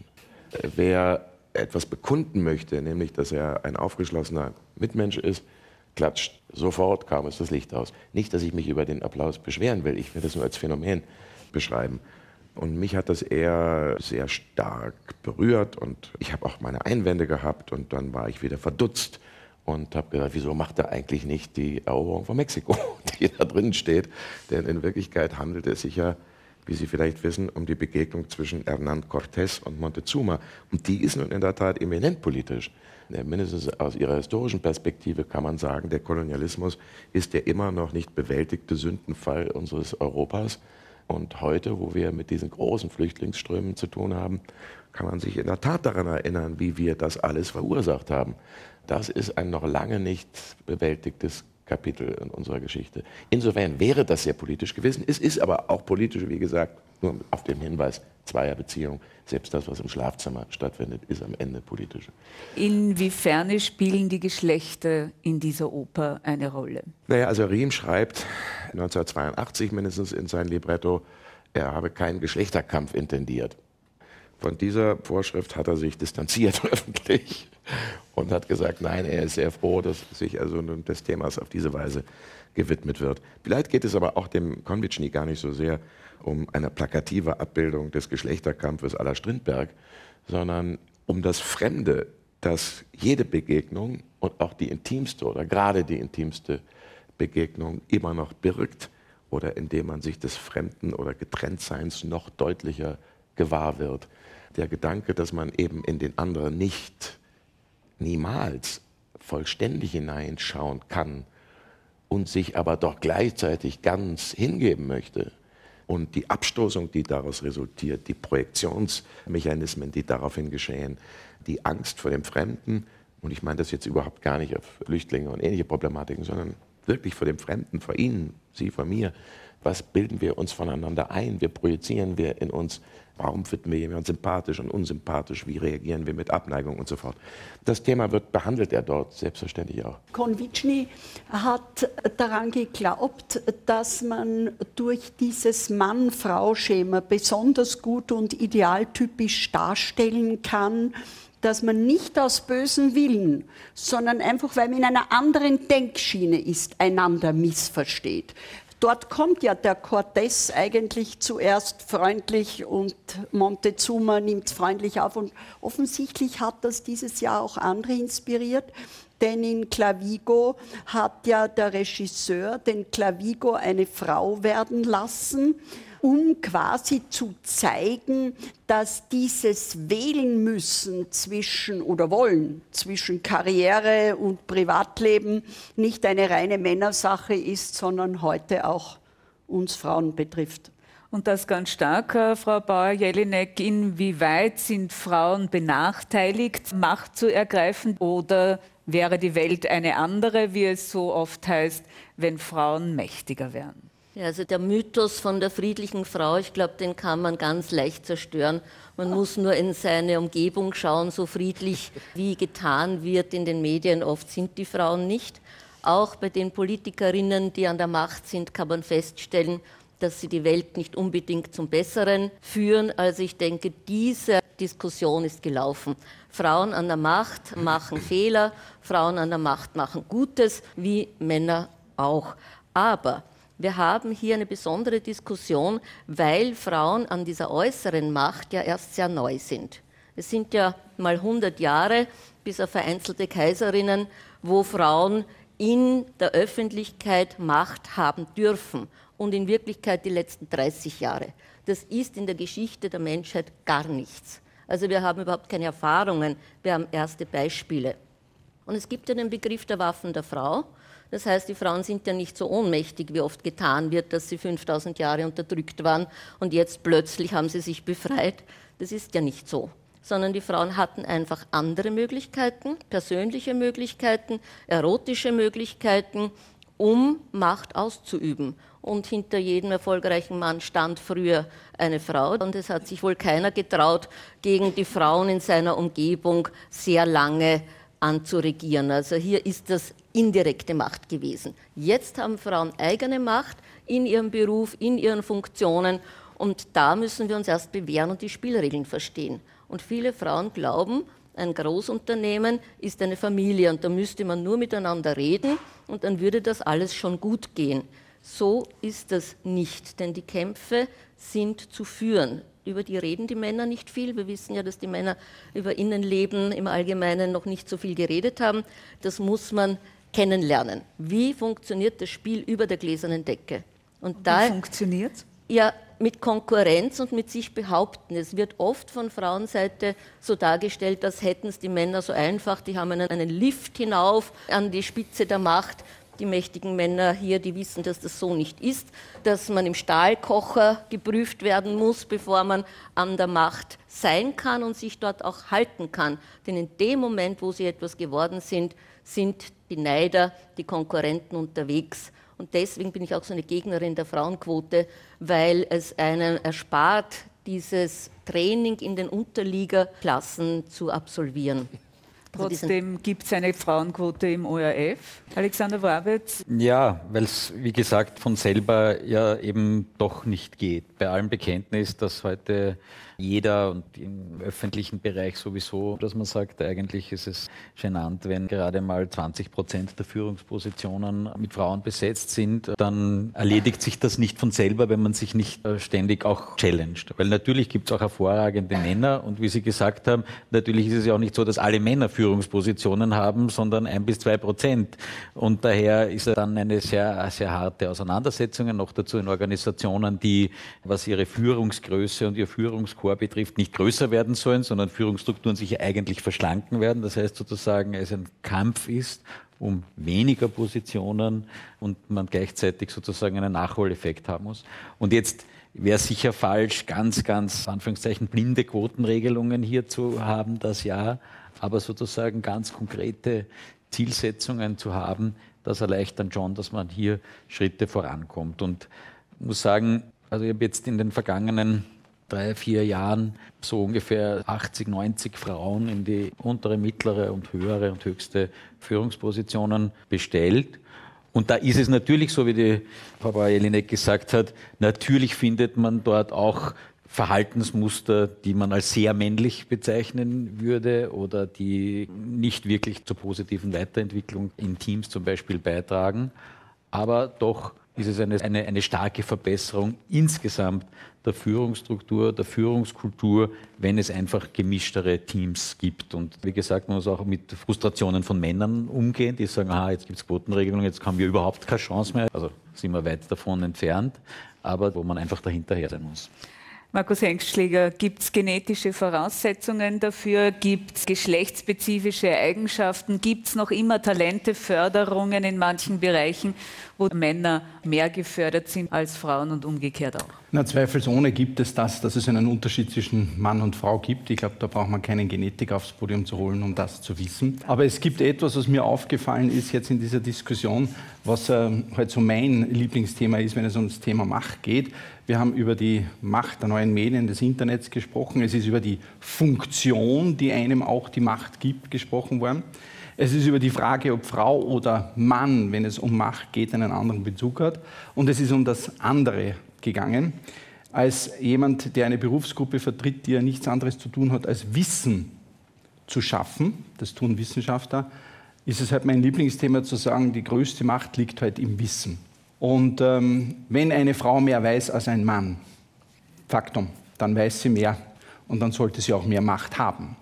Wer etwas bekunden möchte, nämlich, dass er ein aufgeschlossener Mitmensch ist, klatscht sofort, kaum ist das Licht aus. Nicht, dass ich mich über den Applaus beschweren will, ich will das nur als Phänomen beschreiben. Und mich hat das eher sehr stark berührt und ich habe auch meine Einwände gehabt und dann war ich wieder verdutzt und habe gedacht, wieso macht er eigentlich nicht die Eroberung von Mexiko, die da drin steht? Denn in Wirklichkeit handelt es sich ja, wie Sie vielleicht wissen, um die Begegnung zwischen Hernán Cortés und Montezuma. Und die ist nun in der Tat eminent politisch. Mindestens aus ihrer historischen Perspektive kann man sagen, der Kolonialismus ist der immer noch nicht bewältigte Sündenfall unseres Europas. Und heute, wo wir mit diesen großen Flüchtlingsströmen zu tun haben, kann man sich in der Tat daran erinnern, wie wir das alles verursacht haben. Das ist ein noch lange nicht bewältigtes Kapitel in unserer Geschichte. Insofern wäre das sehr politisch gewesen. Es ist aber auch politisch, wie gesagt, nur auf den Hinweis Zweierbeziehung. Selbst das, was im Schlafzimmer stattfindet, ist am Ende politisch.
Inwiefern spielen die Geschlechter in dieser Oper eine Rolle?
Naja, also Riem schreibt 1982 mindestens in sein Libretto, er habe keinen Geschlechterkampf intendiert. Von dieser Vorschrift hat er sich distanziert öffentlich und hat gesagt, nein, er ist sehr froh, dass sich also des Themas auf diese Weise gewidmet wird. Vielleicht geht es aber auch dem Konvitschny gar nicht so sehr um eine plakative Abbildung des Geschlechterkampfes à la Strindberg, sondern um das Fremde, das jede Begegnung und auch die intimste oder gerade die intimste Begegnung immer noch birgt oder indem man sich des Fremden oder Getrenntseins noch deutlicher gewahr wird. Der Gedanke, dass man eben in den anderen nicht niemals vollständig hineinschauen kann und sich aber doch gleichzeitig ganz hingeben möchte. Und die Abstoßung, die daraus resultiert, die Projektionsmechanismen, die daraufhin geschehen, die Angst vor dem Fremden, und ich meine das jetzt überhaupt gar nicht auf Flüchtlinge und ähnliche Problematiken, sondern wirklich vor dem Fremden, vor Ihnen, Sie, vor mir. Was bilden wir uns voneinander ein? Wie projizieren wir in uns? Warum finden wir jemanden sympathisch und unsympathisch? Wie reagieren wir mit Abneigung und so fort? Das Thema behandelt er dort selbstverständlich auch.
Konvitschny hat daran geglaubt, dass man durch dieses Mann-Frau-Schema besonders gut und idealtypisch darstellen kann, dass man nicht aus bösem Willen, sondern einfach, weil man in einer anderen Denkschiene ist, einander missversteht. Dort kommt ja der Cortés eigentlich zuerst freundlich und Montezuma nimmt freundlich auf. Und offensichtlich hat das dieses Jahr auch andere inspiriert. Denn in Clavigo hat ja der Regisseur den Clavigo eine Frau werden lassen, um quasi zu zeigen, dass dieses Wählen müssen zwischen Karriere und Privatleben nicht eine reine Männersache ist, sondern heute auch uns Frauen betrifft.
Und das ganz stark, Frau Bauer-Jelinek. Inwieweit sind Frauen benachteiligt, Macht zu ergreifen? Oder wäre die Welt eine andere, wie es so oft heißt, wenn Frauen mächtiger wären?
Ja, also der Mythos von der friedlichen Frau, ich glaube, den kann man ganz leicht zerstören. Man muss nur in seine Umgebung schauen, so friedlich wie getan wird in den Medien. Oft sind die Frauen nicht. Auch bei den Politikerinnen, die an der Macht sind, kann man feststellen, dass sie die Welt nicht unbedingt zum Besseren führen. Also ich denke, diese Diskussion ist gelaufen. Frauen an der Macht machen Fehler, Frauen an der Macht machen Gutes, wie Männer auch. Aber wir haben hier eine besondere Diskussion, weil Frauen an dieser äußeren Macht ja erst sehr neu sind. Es sind ja mal 100 Jahre, bis auf vereinzelte Kaiserinnen, wo Frauen in der Öffentlichkeit Macht haben dürfen. Und in Wirklichkeit die letzten 30 Jahre. Das ist in der Geschichte der Menschheit gar nichts. Also wir haben überhaupt keine Erfahrungen, wir haben erste Beispiele. Und es gibt ja den Begriff der Waffen der Frau. Das heißt, die Frauen sind ja nicht so ohnmächtig, wie oft getan wird, dass sie 5000 Jahre unterdrückt waren und jetzt plötzlich haben sie sich befreit. Das ist ja nicht so. Sondern die Frauen hatten einfach andere Möglichkeiten, persönliche Möglichkeiten, erotische Möglichkeiten, um Macht auszuüben. Und hinter jedem erfolgreichen Mann stand früher eine Frau. Und es hat sich wohl keiner getraut, gegen die Frauen in seiner Umgebung sehr lange anzuregieren. Also hier ist das indirekte Macht gewesen. Jetzt haben Frauen eigene Macht in ihrem Beruf, in ihren Funktionen. Und da müssen wir uns erst bewähren und die Spielregeln verstehen. Und viele Frauen glauben, ein Großunternehmen ist eine Familie und da müsste man nur miteinander reden und dann würde das alles schon gut gehen. So ist das nicht, denn die Kämpfe sind zu führen. Über die reden die Männer nicht viel. Wir wissen ja, dass die Männer über Innenleben im Allgemeinen noch nicht so viel geredet haben. Das muss man kennenlernen. Wie funktioniert das Spiel über der gläsernen Decke? Und
wie funktioniert es?
Ja, mit Konkurrenz und mit sich behaupten. Es wird oft von Frauenseite so dargestellt, als hätten es die Männer so einfach. Die haben einen Lift hinauf an die Spitze der Macht. Die mächtigen Männer hier, die wissen, dass das so nicht ist, dass man im Stahlkocher geprüft werden muss, bevor man an der Macht sein kann und sich dort auch halten kann. Denn in dem Moment, wo sie etwas geworden sind, sind die Neider, die Konkurrenten unterwegs. Und deswegen bin ich auch so eine Gegnerin der Frauenquote, weil es einem erspart, dieses Training in den Unterligaklassen zu absolvieren.
Trotzdem gibt es eine Frauenquote im ORF. Alexander Wrabetz?
Ja, weil es, wie gesagt, von selber ja eben doch nicht geht. Bei allem Bekenntnis, dass heute jeder und im öffentlichen Bereich sowieso, dass man sagt, eigentlich ist es genannt, wenn gerade mal 20% der Führungspositionen mit Frauen besetzt sind, dann erledigt sich das nicht von selber, wenn man sich nicht ständig auch challenged. Weil natürlich gibt es auch hervorragende Männer und wie Sie gesagt haben, natürlich ist es ja auch nicht so, dass alle Männer Führungspositionen haben, sondern 1-2%. Und daher ist dann eine sehr, sehr harte Auseinandersetzung, noch dazu in Organisationen, die, was ihre Führungsgröße und ihr Führungskorps betrifft, nicht größer werden sollen, sondern Führungsstrukturen sich eigentlich verschlanken werden. Das heißt sozusagen, es ein Kampf ist um weniger Positionen und man gleichzeitig sozusagen einen Nachholeffekt haben muss. Und jetzt wäre sicher falsch, ganz, Anführungszeichen, blinde Quotenregelungen hier zu haben, das ja, aber sozusagen ganz konkrete Zielsetzungen zu haben, das erleichtert schon, dass man hier Schritte vorankommt. Und ich muss sagen, also ich habe jetzt in den vergangenen 3-4 Jahren so ungefähr 80, 90 Frauen in die untere, mittlere und höhere und höchste Führungspositionen bestellt. Und da ist es natürlich, so wie die Frau Bauer-Jelinek gesagt hat, natürlich findet man dort auch Verhaltensmuster, die man als sehr männlich bezeichnen würde oder die nicht wirklich zur positiven Weiterentwicklung in Teams zum Beispiel beitragen. Aber doch ist es eine starke Verbesserung insgesamt der Führungsstruktur, der Führungskultur, wenn es einfach gemischtere Teams gibt. Und wie gesagt, man muss auch mit Frustrationen von Männern umgehen, die sagen, jetzt gibt es Quotenregelungen, jetzt haben wir überhaupt keine Chance mehr. Also sind wir weit davon entfernt, aber wo man einfach dahinterher sein muss.
Markus Hengstschläger, gibt es genetische Voraussetzungen dafür? Gibt es geschlechtsspezifische Eigenschaften? Gibt es noch immer Talenteförderungen in manchen Bereichen, wo Männer mehr gefördert sind als Frauen und umgekehrt auch?
Na, zweifelsohne gibt es das, dass es einen Unterschied zwischen Mann und Frau gibt. Ich glaube, da braucht man keinen Genetiker aufs Podium zu holen, um das zu wissen. Aber es gibt etwas, was mir aufgefallen ist jetzt in dieser Diskussion, was halt so mein Lieblingsthema ist, wenn es um das Thema Macht geht. Wir haben über die Macht der neuen Medien, des Internets gesprochen. Es ist über die Funktion, die einem auch die Macht gibt, gesprochen worden. Es ist über die Frage, ob Frau oder Mann, wenn es um Macht geht, einen anderen Bezug hat. Und es ist um das andere gegangen. Als jemand, der eine Berufsgruppe vertritt, die ja nichts anderes zu tun hat, als Wissen zu schaffen, das tun Wissenschaftler, ist es halt mein Lieblingsthema zu sagen, die größte Macht liegt halt im Wissen. Und wenn eine Frau mehr weiß als ein Mann, Faktum, dann weiß sie mehr und dann sollte sie auch mehr Macht haben.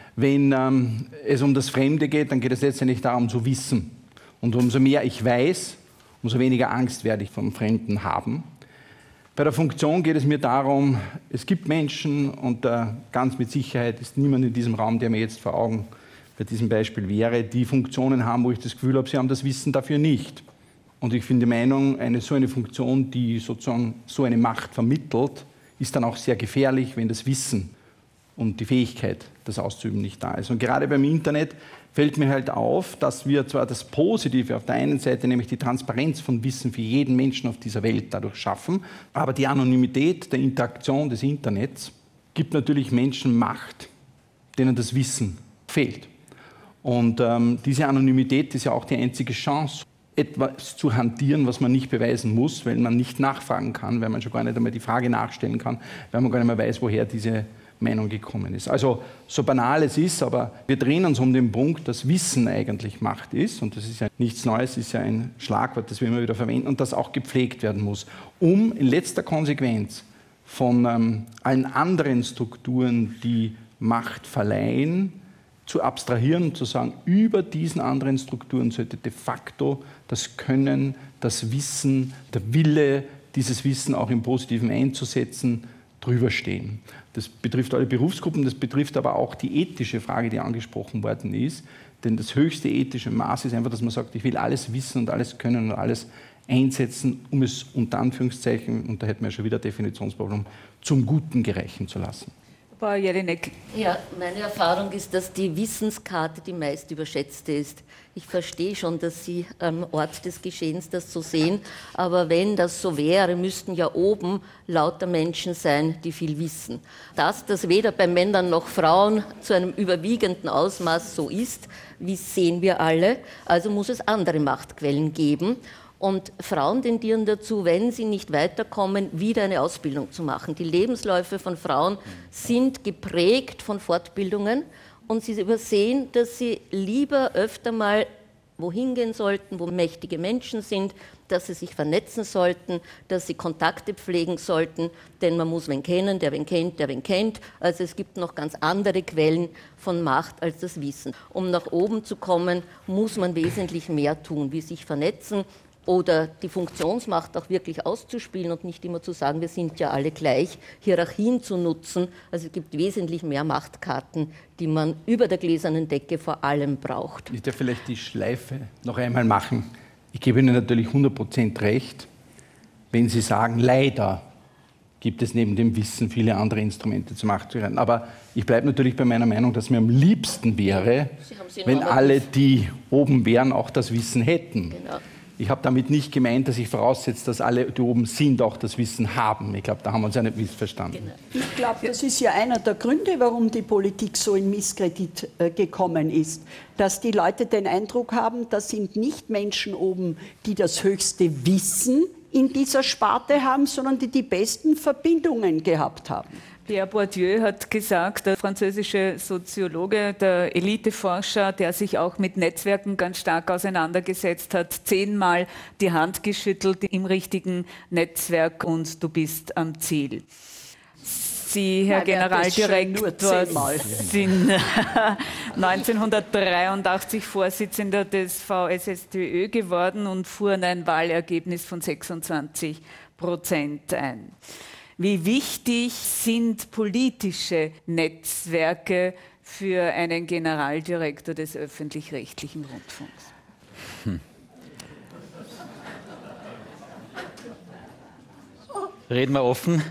Wenn es um das Fremde geht, dann geht es letztendlich darum zu wissen. Und umso mehr ich weiß, umso weniger Angst werde ich vom Fremden haben. Bei der Funktion geht es mir darum, es gibt Menschen und ganz mit Sicherheit ist niemand in diesem Raum, der mir jetzt vor Augen bei diesem Beispiel wäre, die Funktionen haben, wo ich das Gefühl habe, sie haben das Wissen dafür nicht. Und ich bin der Meinung, so eine Funktion, die sozusagen so eine Macht vermittelt, ist dann auch sehr gefährlich, wenn das Wissen und die Fähigkeit, das auszuüben, nicht da ist. Und gerade beim Internet fällt mir halt auf, dass wir zwar das Positive auf der einen Seite, nämlich die Transparenz von Wissen für jeden Menschen auf dieser Welt dadurch schaffen, aber die Anonymität der Interaktion des Internets gibt natürlich Menschen Macht, denen das Wissen fehlt. Und diese Anonymität ist ja auch die einzige Chance, etwas zu hantieren, was man nicht beweisen muss, weil man nicht nachfragen kann, weil man schon gar nicht einmal die Frage nachstellen kann, weil man gar nicht mehr weiß, woher diese Meinung gekommen ist. Also so banal es ist, aber wir drehen uns um den Punkt, dass Wissen eigentlich Macht ist und das ist ja nichts Neues, ist ja ein Schlagwort, das wir immer wieder verwenden und das auch gepflegt werden muss, um in letzter Konsequenz von allen anderen Strukturen, die Macht verleihen, zu abstrahieren und zu sagen, über diesen anderen Strukturen sollte de facto das Können, das Wissen, der Wille, dieses Wissen auch im Positiven einzusetzen, drüber stehen. Das betrifft alle Berufsgruppen, das betrifft aber auch die ethische Frage, die angesprochen worden ist. Denn das höchste ethische Maß ist einfach, dass man sagt, ich will alles wissen und alles können und alles einsetzen, um es unter Anführungszeichen, und da hätten wir schon wieder ein Definitionsproblem, zum Guten gereichen zu lassen.
Frau Jelinek.
Ja, meine Erfahrung ist, dass die Wissenskarte die meist überschätzte ist. Ich verstehe schon, dass Sie am Ort des Geschehens das so sehen, aber wenn das so wäre, müssten ja oben lauter Menschen sein, die viel wissen. Dass das weder bei Männern noch Frauen zu einem überwiegenden Ausmaß so ist, wie sehen wir alle, also muss es andere Machtquellen geben. Und Frauen tendieren dazu, wenn sie nicht weiterkommen, wieder eine Ausbildung zu machen. Die Lebensläufe von Frauen sind geprägt von Fortbildungen und sie übersehen, dass sie lieber öfter mal wohin gehen sollten, wo mächtige Menschen sind, dass sie sich vernetzen sollten, dass sie Kontakte pflegen sollten, denn man muss wen kennen, der wen kennt, der wen kennt. Also es gibt noch ganz andere Quellen von Macht als das Wissen. Um nach oben zu kommen, muss man wesentlich mehr tun, wie sich vernetzen, oder die Funktionsmacht auch wirklich auszuspielen und nicht immer zu sagen, wir sind ja alle gleich, Hierarchien zu nutzen. Also es gibt wesentlich mehr Machtkarten, die man über der gläsernen Decke vor allem braucht.
Ich darf vielleicht die Schleife noch einmal machen. Ich gebe Ihnen natürlich 100% recht, wenn Sie sagen, leider gibt es neben dem Wissen viele andere Instrumente zum Macht zu erreichen. Aber ich bleibe natürlich bei meiner Meinung, dass mir am liebsten wäre, wenn alle, die oben wären, auch das Wissen hätten.
Genau.
Ich habe damit nicht gemeint, dass ich voraussetze, dass alle, die oben sind, auch das Wissen haben. Ich glaube, da haben wir uns ja nicht missverstanden.
Genau.
Ich glaube, das ist ja einer der Gründe, warum die Politik so in Misskredit gekommen ist. Dass die Leute den Eindruck haben, das sind nicht Menschen oben, die das höchste Wissen in dieser Sparte haben, sondern die die besten Verbindungen gehabt haben.
Pierre Bourdieu hat gesagt, der französische Soziologe, der Eliteforscher, der sich auch mit Netzwerken ganz stark auseinandergesetzt hat, 10-mal die Hand geschüttelt im richtigen Netzwerk und du bist am Ziel. Sie, Herr Generaldirektor, sind 1983 Vorsitzender des VSSTÖ geworden und fuhren ein Wahlergebnis von 26% ein. Wie wichtig sind politische Netzwerke für einen Generaldirektor des öffentlich-rechtlichen Rundfunks?
Reden wir offen.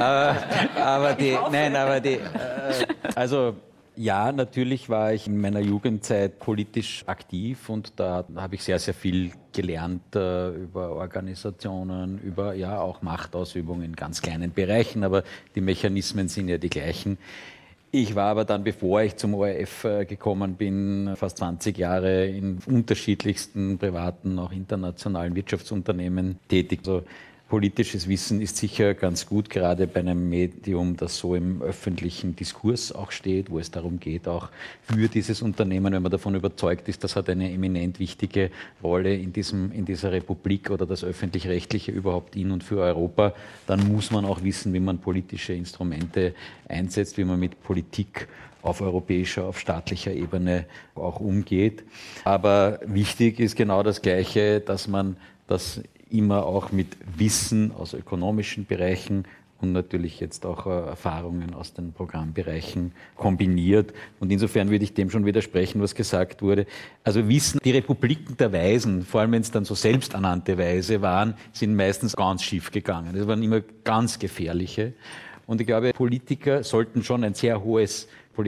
Also ja, natürlich war ich in meiner Jugendzeit politisch aktiv und da habe ich sehr, sehr viel gelernt über Organisationen, über ja auch Machtausübung in ganz kleinen Bereichen, aber die Mechanismen sind ja die gleichen. Ich war aber dann, bevor ich zum ORF gekommen bin, fast 20 Jahre in unterschiedlichsten privaten, auch internationalen Wirtschaftsunternehmen tätig. Also, politisches Wissen ist sicher ganz gut, gerade bei einem Medium, das so im öffentlichen Diskurs auch steht, wo es darum geht, auch für dieses Unternehmen, wenn man davon überzeugt ist, das hat eine eminent wichtige Rolle in dieser Republik oder das Öffentlich-Rechtliche überhaupt in und für Europa, dann muss man auch wissen, wie man politische Instrumente einsetzt, wie man mit Politik auf europäischer, auf staatlicher Ebene auch umgeht. Aber wichtig ist genau das Gleiche, dass man das immer auch mit Wissen aus ökonomischen Bereichen und natürlich jetzt auch Erfahrungen aus den Programmbereichen kombiniert. Und insofern würde ich dem schon widersprechen, was gesagt wurde. Also Wissen, die Republiken der Weisen, vor allem wenn es dann so selbsternannte Weise waren, sind meistens ganz schief gegangen. Das waren immer ganz gefährliche. Und ich glaube, Politiker sollten schon ein sehr hohes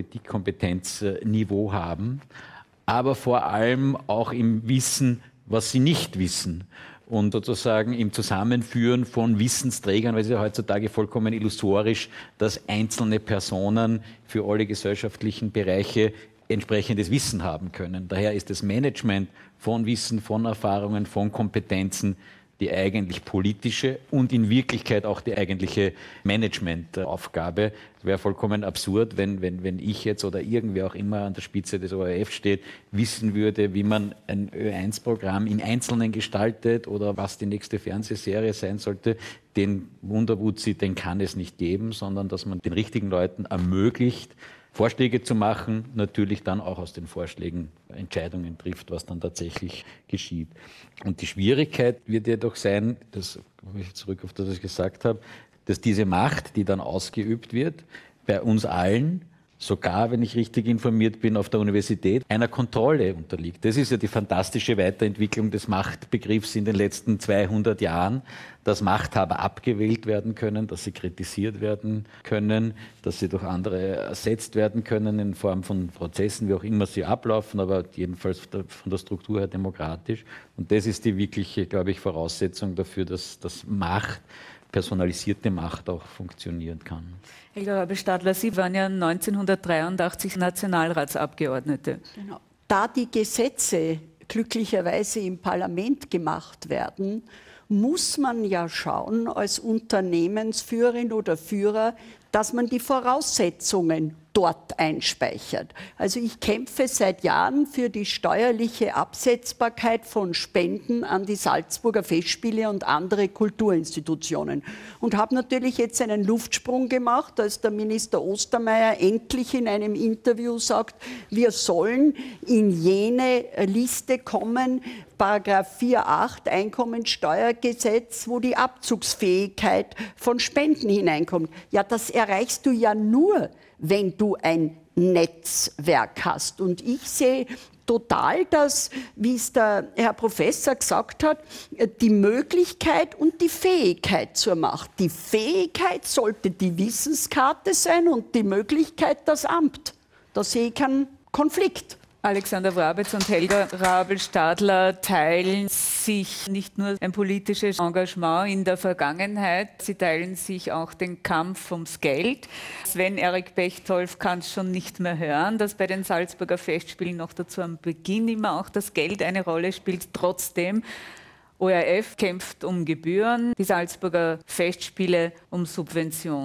Politikkompetenzniveau haben, aber vor allem auch im Wissen, was sie nicht wissen. Und sozusagen im Zusammenführen von Wissensträgern, weil es ist ja heutzutage vollkommen illusorisch, dass einzelne Personen für alle gesellschaftlichen Bereiche entsprechendes Wissen haben können. Daher ist das Management von Wissen, von Erfahrungen, von Kompetenzen die eigentlich politische und in Wirklichkeit auch die eigentliche Managementaufgabe. Es wäre vollkommen absurd, wenn ich jetzt oder irgendwer auch immer an der Spitze des ORF steht, wissen würde, wie man ein Ö1-Programm im Einzelnen gestaltet oder was die nächste Fernsehserie sein sollte. Den Wunderwuzzi, den kann es nicht geben, sondern dass man den richtigen Leuten ermöglicht, Vorschläge zu machen, natürlich dann auch aus den Vorschlägen Entscheidungen trifft, was dann tatsächlich geschieht. Und die Schwierigkeit wird jedoch sein, das komme ich zurück auf das, was ich gesagt habe, dass diese Macht, die dann ausgeübt wird, bei uns allen, sogar, wenn ich richtig informiert bin, auf der Universität, einer Kontrolle unterliegt. Das ist ja die fantastische Weiterentwicklung des Machtbegriffs in den letzten 200 Jahren, dass Machthaber abgewählt werden können, dass sie kritisiert werden können, dass sie durch andere ersetzt werden können in Form von Prozessen, wie auch immer sie ablaufen, aber jedenfalls von der Struktur her demokratisch. Und das ist die wirkliche, glaube ich, Voraussetzung dafür, dass Macht, personalisierte Macht auch funktionieren kann.
Helga Rabel-Stadler, Sie waren ja 1983 Nationalratsabgeordnete.
Genau. Da die Gesetze glücklicherweise im Parlament gemacht werden, muss man ja schauen als Unternehmensführerin oder Führer, dass man die Voraussetzungen dort einspeichert. Also ich kämpfe seit Jahren für die steuerliche Absetzbarkeit von Spenden an die Salzburger Festspiele und andere Kulturinstitutionen. Und habe natürlich jetzt einen Luftsprung gemacht, als der Minister Ostermayr endlich in einem Interview sagt, wir sollen in jene Liste kommen, Paragraph 4.8 Einkommensteuergesetz, wo die Abzugsfähigkeit von Spenden hineinkommt. Ja, das erreichst du ja nur, wenn du ein Netzwerk hast. Und ich sehe total das, wie es der Herr Professor gesagt hat, die Möglichkeit und die Fähigkeit zur Macht. Die Fähigkeit sollte die Wissenskarte sein und die Möglichkeit das Amt. Da sehe ich keinen Konflikt.
Alexander Wrabetz und Helga Rabel-Stadler teilen sich nicht nur ein politisches Engagement in der Vergangenheit, sie teilen sich auch den Kampf ums Geld. Sven-Erik Bechtolf kann es schon nicht mehr hören, dass bei den Salzburger Festspielen noch dazu am Beginn immer auch das Geld eine Rolle spielt. Trotzdem, ORF kämpft um Gebühren, die Salzburger Festspiele um Subvention.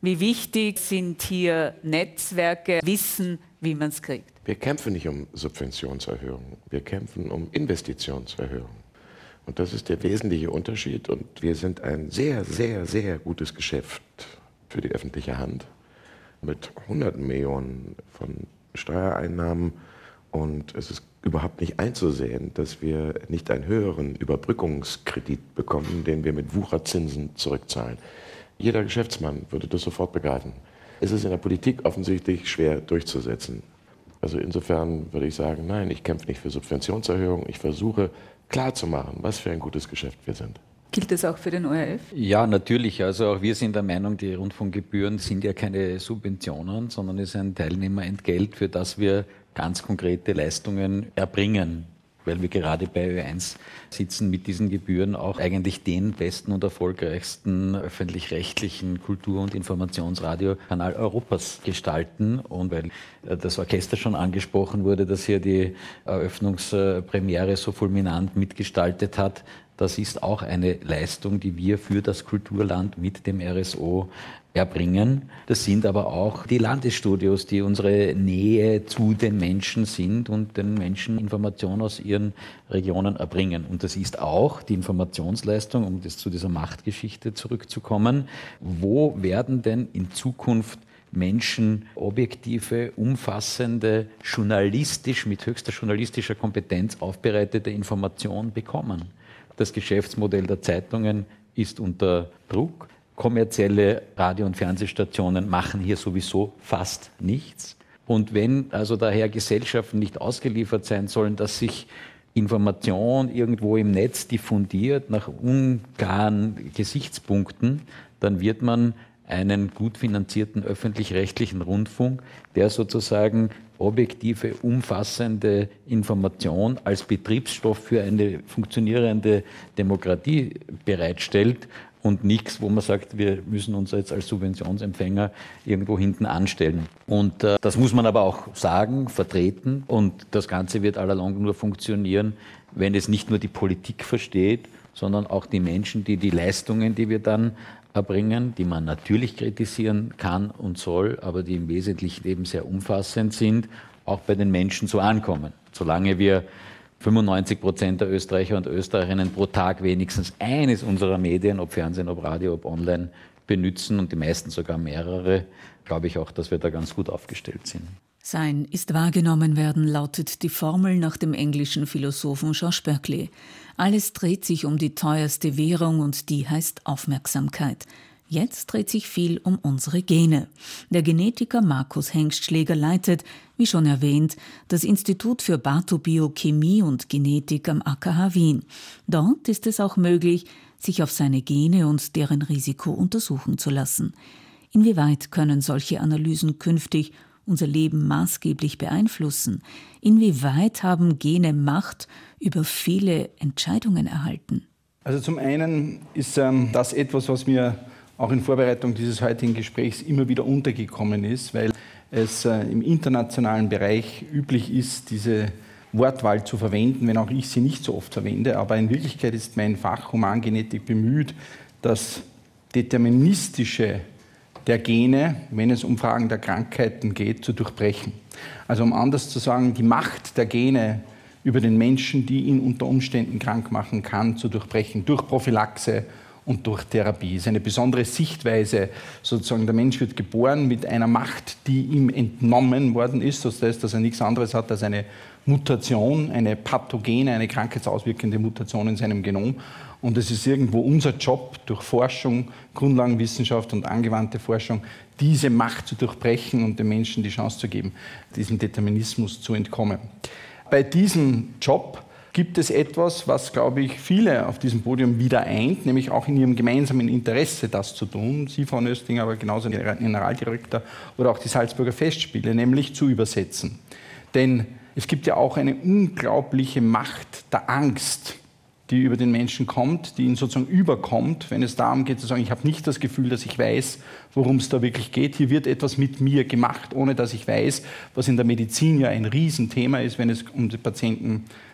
Wie wichtig sind hier Netzwerke, Wissen, wie man es kriegt?
Wir kämpfen nicht um Subventionserhöhung, wir kämpfen um Investitionserhöhung. Und das ist der wesentliche Unterschied. Und wir sind ein sehr, sehr, sehr gutes Geschäft für die öffentliche Hand mit Hunderten Millionen von Steuereinnahmen. Und es ist überhaupt nicht einzusehen, dass wir nicht einen höheren Überbrückungskredit bekommen, den wir mit Wucherzinsen zurückzahlen. Jeder Geschäftsmann würde das sofort begreifen. Es ist in der Politik offensichtlich schwer durchzusetzen. Also insofern würde ich sagen, nein, ich kämpfe nicht für Subventionserhöhung. Ich versuche klarzumachen, was für ein gutes Geschäft wir sind.
Gilt das auch für den ORF?
Ja, natürlich. Also auch wir sind der Meinung, die Rundfunkgebühren sind ja keine Subventionen, sondern es ist ein Teilnehmerentgelt, für das wir ganz konkrete Leistungen erbringen, weil wir gerade bei Ö1 sitzen mit diesen Gebühren auch eigentlich den besten und erfolgreichsten öffentlich-rechtlichen Kultur- und Informationsradiokanal Europas gestalten. Und weil das Orchester schon angesprochen wurde, das hier die Eröffnungspremiere so fulminant mitgestaltet hat, das ist auch eine Leistung, die wir für das Kulturland mit dem RSO erbringen. Das sind aber auch die Landesstudios, die unsere Nähe zu den Menschen sind und den Menschen Informationen aus ihren Regionen erbringen. Und das ist auch die Informationsleistung, um das zu dieser Machtgeschichte zurückzukommen. Wo werden denn in Zukunft Menschen objektive, umfassende, journalistisch, mit höchster journalistischer Kompetenz aufbereitete Informationen bekommen? Das Geschäftsmodell der Zeitungen ist unter Druck. Kommerzielle Radio- und Fernsehstationen machen hier sowieso fast nichts. Und wenn also daher Gesellschaften nicht ausgeliefert sein sollen, dass sich Information irgendwo im Netz diffundiert nach unklaren Gesichtspunkten, dann wird man einen gut finanzierten öffentlich-rechtlichen Rundfunk, der sozusagen objektive, umfassende Information als Betriebsstoff für eine funktionierende Demokratie bereitstellt und nichts, wo man sagt, wir müssen uns jetzt als Subventionsempfänger irgendwo hinten anstellen. Und das muss man aber auch sagen, vertreten. Und das Ganze wird allalong nur funktionieren, wenn es nicht nur die Politik versteht, sondern auch die Menschen, die die Leistungen, die wir dann erbringen, die man natürlich kritisieren kann und soll, aber die im Wesentlichen eben sehr umfassend sind, auch bei den Menschen so ankommen. Solange wir 95% der Österreicher und Österreicherinnen pro Tag wenigstens eines unserer Medien, ob Fernsehen, ob Radio, ob Online, benutzen und die meisten sogar mehrere, glaube ich auch, dass wir da ganz gut aufgestellt sind.
Sein ist wahrgenommen werden, lautet die Formel nach dem englischen Philosophen George Berkeley. Alles dreht sich um die teuerste Währung und die heißt Aufmerksamkeit. Jetzt dreht sich viel um unsere Gene. Der Genetiker Markus Hengstschläger leitet, wie schon erwähnt, das Institut für Bathobiochemie und Genetik am AKH Wien. Dort ist es auch möglich, sich auf seine Gene und deren Risiko untersuchen zu lassen. Inwieweit können solche Analysen künftig unser Leben maßgeblich beeinflussen? Inwieweit haben Gene Macht über viele Entscheidungen erhalten?
Also zum einen ist das etwas, was mir auch in Vorbereitung dieses heutigen Gesprächs immer wieder untergekommen ist, weil es im internationalen Bereich üblich ist, diese Wortwahl zu verwenden, wenn auch ich sie nicht so oft verwende. Aber in Wirklichkeit ist mein Fach Humangenetik bemüht, das Deterministische der Gene, wenn es um Fragen der Krankheiten geht, zu durchbrechen. Also um anders zu sagen, die Macht der Gene über den Menschen, die ihn unter Umständen krank machen kann, zu durchbrechen, durch Prophylaxe und durch Therapie. Es ist eine besondere Sichtweise, sozusagen der Mensch wird geboren mit einer Macht, die ihm entnommen worden ist, das heißt, dass er nichts anderes hat als eine Mutation, eine pathogene, eine krankheitsauswirkende Mutation in seinem Genom. Und es ist irgendwo unser Job, durch Forschung, Grundlagenwissenschaft und angewandte Forschung, diese Macht zu durchbrechen und den Menschen die Chance zu geben, diesem Determinismus zu entkommen. Bei diesem Job gibt es etwas, was, glaube ich, viele auf diesem Podium wieder eint, nämlich auch in ihrem gemeinsamen Interesse das zu tun. Sie, Frau Nöstlinger, aber genauso der Generaldirektor oder auch die Salzburger Festspiele, nämlich zu übersetzen. Denn es gibt ja auch eine unglaubliche Macht der Angst, die über den Menschen kommt, die ihn sozusagen überkommt, wenn es darum geht zu sagen, ich habe nicht das Gefühl, dass ich weiß, worum es da wirklich geht. Hier wird etwas mit mir gemacht, ohne dass ich weiß, was in der Medizin ja ein Riesenthema ist, wenn es um die Patienten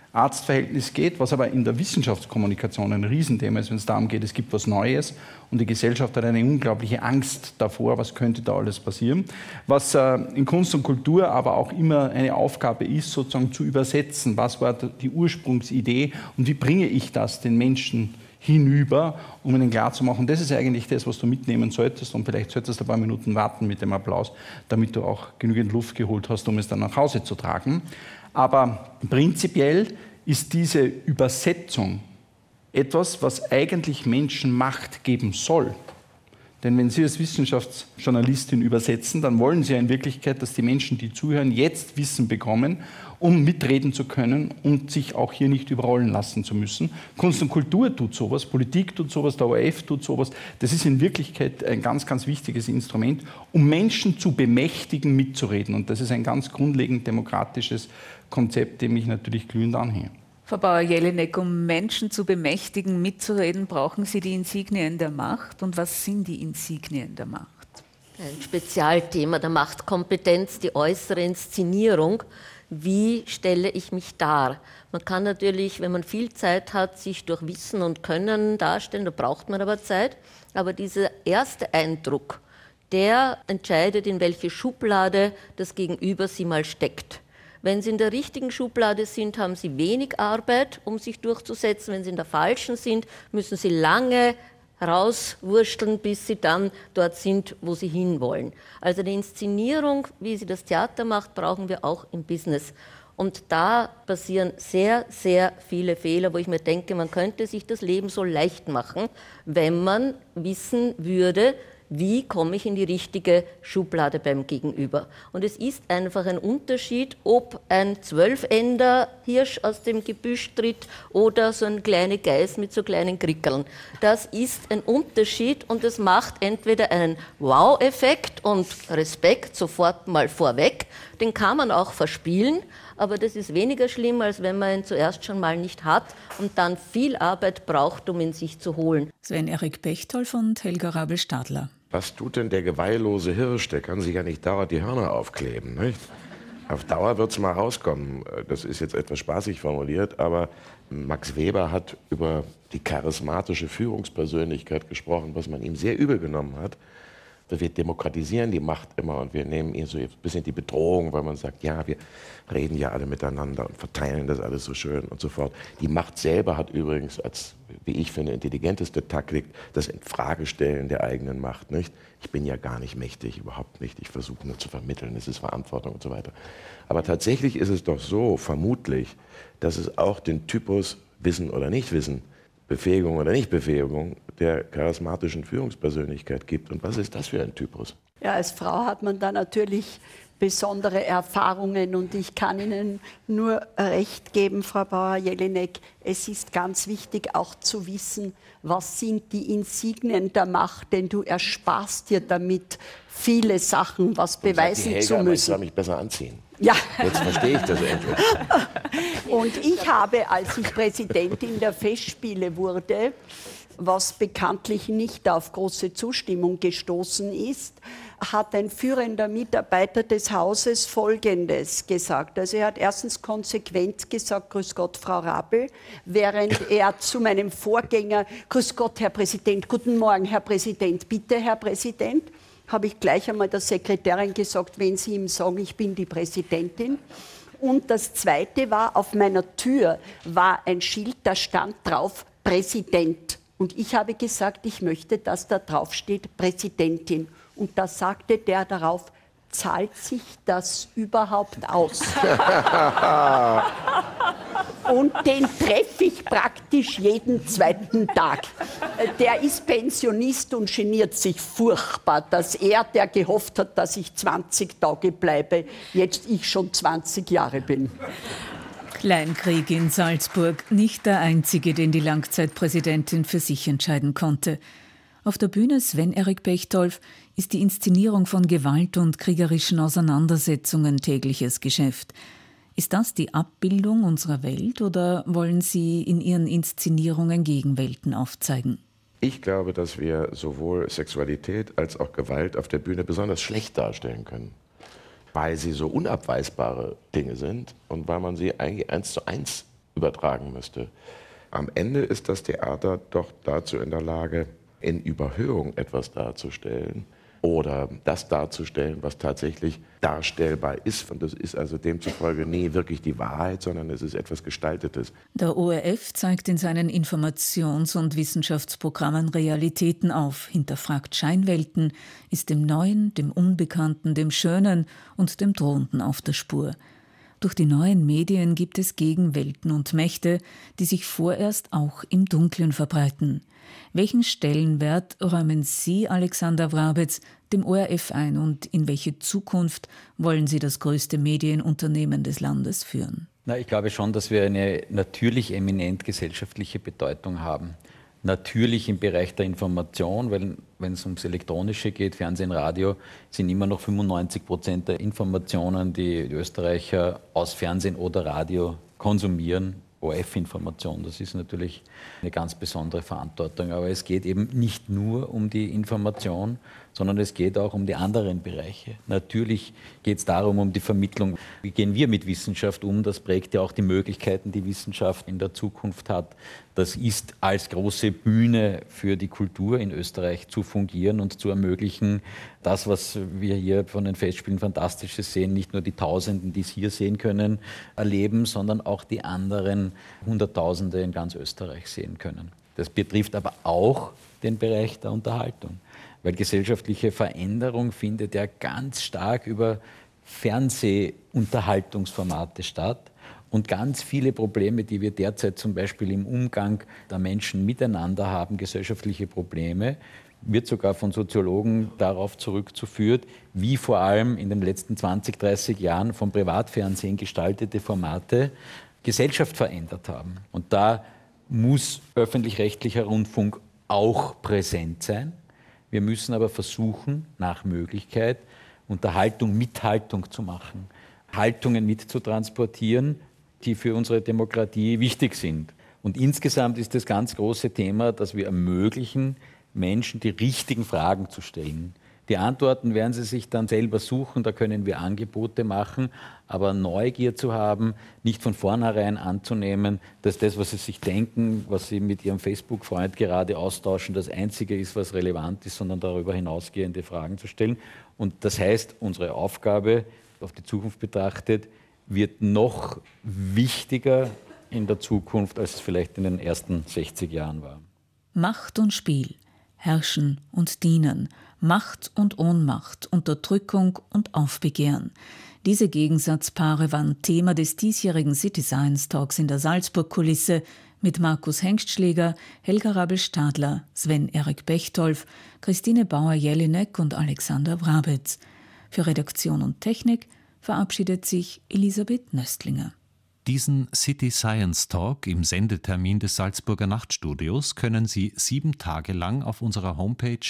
Arzt-Verhältnis geht, was aber in der Wissenschaftskommunikation ein Riesenthema ist, wenn es darum geht, es gibt was Neues und die Gesellschaft hat eine unglaubliche Angst davor, was könnte da alles passieren. Was in Kunst und Kultur aber auch immer eine Aufgabe ist, sozusagen zu übersetzen, was war die Ursprungsidee und wie bringe ich das den Menschen hinüber, um ihnen klarzumachen, das ist eigentlich das, was du mitnehmen solltest und vielleicht solltest du ein paar Minuten warten mit dem Applaus, damit du auch genügend Luft geholt hast, um es dann nach Hause zu tragen. Aber prinzipiell ist diese Übersetzung etwas, was eigentlich Menschen Macht geben soll. Denn wenn Sie als Wissenschaftsjournalistin übersetzen, dann wollen Sie ja in Wirklichkeit, dass die Menschen, die zuhören, jetzt Wissen bekommen, um mitreden zu können und sich auch hier nicht überrollen lassen zu müssen. Kunst und Kultur tut sowas, Politik tut sowas, der ORF tut sowas. Das ist in Wirklichkeit ein ganz, ganz wichtiges Instrument, um Menschen zu bemächtigen, mitzureden. Und das ist ein ganz grundlegend demokratisches Konzept, dem ich natürlich glühend anhänge.
Frau Bauer-Jelinek, um Menschen zu bemächtigen, mitzureden, brauchen Sie die Insignien der Macht. Und was sind die Insignien der Macht?
Ein Spezialthema der Machtkompetenz, die äußere Inszenierung. Wie stelle ich mich dar? Man kann natürlich, wenn man viel Zeit hat, sich durch Wissen und Können darstellen, da braucht man aber Zeit. Aber dieser erste Eindruck, der entscheidet, in welche Schublade das Gegenüber Sie mal steckt. Wenn Sie in der richtigen Schublade sind, haben Sie wenig Arbeit, um sich durchzusetzen. Wenn Sie in der falschen sind, müssen Sie lange rauswursteln, bis Sie dann dort sind, wo Sie hinwollen. Also die Inszenierung, wie sie das Theater macht, brauchen wir auch im Business. Und da passieren sehr, sehr viele Fehler, wo ich mir denke, man könnte sich das Leben so leicht machen, wenn man wissen würde, wie komme ich in die richtige Schublade beim Gegenüber. Und es ist einfach ein Unterschied, ob ein 12-Ender Hirsch aus dem Gebüsch tritt oder so ein kleiner Geiß mit so kleinen Krickeln. Das ist ein Unterschied und es macht entweder einen Wow-Effekt und Respekt sofort mal vorweg, den kann man auch verspielen, aber das ist weniger schlimm, als wenn man ihn zuerst schon mal nicht hat und dann viel Arbeit braucht, um ihn sich zu holen.
Sven-Erik Bechtolf und Helga Rabel-Stadler.
Was tut denn der geweihlose Hirsch? Der kann sich ja nicht dauernd die Hörner aufkleben. Nicht? Auf Dauer wird es mal rauskommen. Das ist jetzt etwas spaßig formuliert, aber Max Weber hat über die charismatische Führungspersönlichkeit gesprochen, was man ihm sehr übel genommen hat. Wir demokratisieren die Macht immer und wir nehmen ihr so ein bisschen die Bedrohung, weil man sagt, ja, wir reden ja alle miteinander und verteilen das alles so schön und so fort. Die Macht selber hat übrigens als, wie ich finde, intelligenteste Taktik das Infragestellen der eigenen Macht. Nicht? Ich bin ja gar nicht mächtig, überhaupt nicht. Ich versuche nur zu vermitteln, es ist Verantwortung und so weiter. Aber tatsächlich ist es doch so, vermutlich, dass es auch den Typus Wissen oder Nichtwissen, Befähigung oder Nichtbefähigung der charismatischen Führungspersönlichkeit gibt. Und was ist das für ein Typus?
Ja, als Frau hat man da natürlich besondere Erfahrungen und ich kann Ihnen nur recht geben, Frau Bauer-Jelinek, es ist ganz wichtig auch zu wissen, was sind die Insignien der Macht, denn du ersparst dir damit viele Sachen, was beweisen zu müssen.
Ich soll mich besser anziehen.
Ja.
Jetzt verstehe ich das endlich.
Und ich habe, als ich Präsidentin der Festspiele wurde, was bekanntlich nicht auf große Zustimmung gestoßen ist, hat ein führender Mitarbeiter des Hauses Folgendes gesagt. Also er hat erstens konsequent gesagt, Grüß Gott, Frau Rabel, während er zu meinem Vorgänger, Grüß Gott, Herr Präsident, guten Morgen, Herr Präsident, bitte, Herr Präsident, habe ich gleich einmal der Sekretärin gesagt, wenn Sie ihm sagen, ich bin die Präsidentin. Und das Zweite war, auf meiner Tür war ein Schild, da stand drauf Präsident. Und ich habe gesagt, ich möchte, dass da drauf steht Präsidentin. Und da sagte der darauf, zahlt sich das überhaupt aus? Und den treffe ich praktisch jeden zweiten Tag. Der ist Pensionist und geniert sich furchtbar, dass er, der gehofft hat, dass ich 20 Tage bleibe, jetzt ich schon 20 Jahre bin.
Kleinkrieg in Salzburg, nicht der einzige, den die Langzeitpräsidentin für sich entscheiden konnte. Auf der Bühne Sven-Erik Bechtolf ist die Inszenierung von Gewalt und kriegerischen Auseinandersetzungen tägliches Geschäft. Ist das die Abbildung unserer Welt oder wollen Sie in Ihren Inszenierungen Gegenwelten aufzeigen?
Ich glaube, dass wir sowohl Sexualität als auch Gewalt auf der Bühne besonders schlecht darstellen können, weil sie so unabweisbare Dinge sind und weil man sie eigentlich 1:1 übertragen müsste. Am Ende ist das Theater doch dazu in der Lage, in Überhöhung etwas darzustellen oder das darzustellen, was tatsächlich darstellbar ist. Und das ist also demzufolge nie wirklich die Wahrheit, sondern es ist etwas Gestaltetes.
Der ORF zeigt in seinen Informations- und Wissenschaftsprogrammen Realitäten auf, hinterfragt Scheinwelten, ist dem Neuen, dem Unbekannten, dem Schönen und dem Drohenden auf der Spur. Durch die neuen Medien gibt es Gegenwelten und Mächte, die sich vorerst auch im Dunklen verbreiten. Welchen Stellenwert räumen Sie, Alexander Wrabetz, dem ORF ein und in welche Zukunft wollen Sie das größte Medienunternehmen des Landes führen?
Ich glaube schon, dass wir eine natürlich eminent gesellschaftliche Bedeutung haben. Natürlich im Bereich der Information, weil wenn es ums Elektronische geht, Fernsehen, Radio, sind immer noch 95% der Informationen, die Österreicher aus Fernsehen oder Radio konsumieren, ORF-Information. Das ist natürlich eine ganz besondere Verantwortung. Aber es geht eben nicht nur um die Information, sondern es geht auch um die anderen Bereiche. Natürlich geht es darum, um die Vermittlung. Wie gehen wir mit Wissenschaft um? Das prägt ja auch die Möglichkeiten, die Wissenschaft in der Zukunft hat. Das ist als große Bühne für die Kultur in Österreich zu fungieren und zu ermöglichen, das, was wir hier von den Festspielen Fantastisches sehen, nicht nur die Tausenden, die es hier sehen können, erleben, sondern auch die anderen Hunderttausende in ganz Österreich sehen können. Das betrifft aber auch den Bereich der Unterhaltung, weil gesellschaftliche Veränderung findet ja ganz stark über Fernsehunterhaltungsformate statt. Und ganz viele Probleme, die wir derzeit zum Beispiel im Umgang der Menschen miteinander haben, gesellschaftliche Probleme, wird sogar von Soziologen darauf zurückzuführen, wie vor allem in den letzten 20, 30 Jahren vom Privatfernsehen gestaltete Formate Gesellschaft verändert haben. Und da muss öffentlich-rechtlicher Rundfunk auch präsent sein. Wir müssen aber versuchen, nach Möglichkeit, Unterhaltung mit Haltung zu machen, Haltungen mitzutransportieren, die für unsere Demokratie wichtig sind. Und insgesamt ist das ganz große Thema, dass wir ermöglichen, Menschen die richtigen Fragen zu stellen. Die Antworten werden sie sich dann selber suchen, da können wir Angebote machen, aber Neugier zu haben, nicht von vornherein anzunehmen, dass das, was sie sich denken, was sie mit ihrem Facebook-Freund gerade austauschen, das Einzige ist, was relevant ist, sondern darüber hinausgehende Fragen zu stellen. Und das heißt, unsere Aufgabe, auf die Zukunft betrachtet, wird noch wichtiger in der Zukunft, als es vielleicht in den ersten 60 Jahren war.
Macht und Spiel, Herrschen und Dienen, Macht und Ohnmacht, Unterdrückung und Aufbegehren. Diese Gegensatzpaare waren Thema des diesjährigen City Science Talks in der Salzburg-Kulisse mit Markus Hengstschläger, Helga Rabel-Stadler, Sven-Erik Bechtolf, Christine Bauer-Jelinek und Alexander Wrabetz. Für Redaktion und Technik verabschiedet sich Elisabeth Nöstlinger.
Diesen City Science Talk im Sendetermin des Salzburger Nachtstudios können Sie 7 Tage lang auf unserer Homepage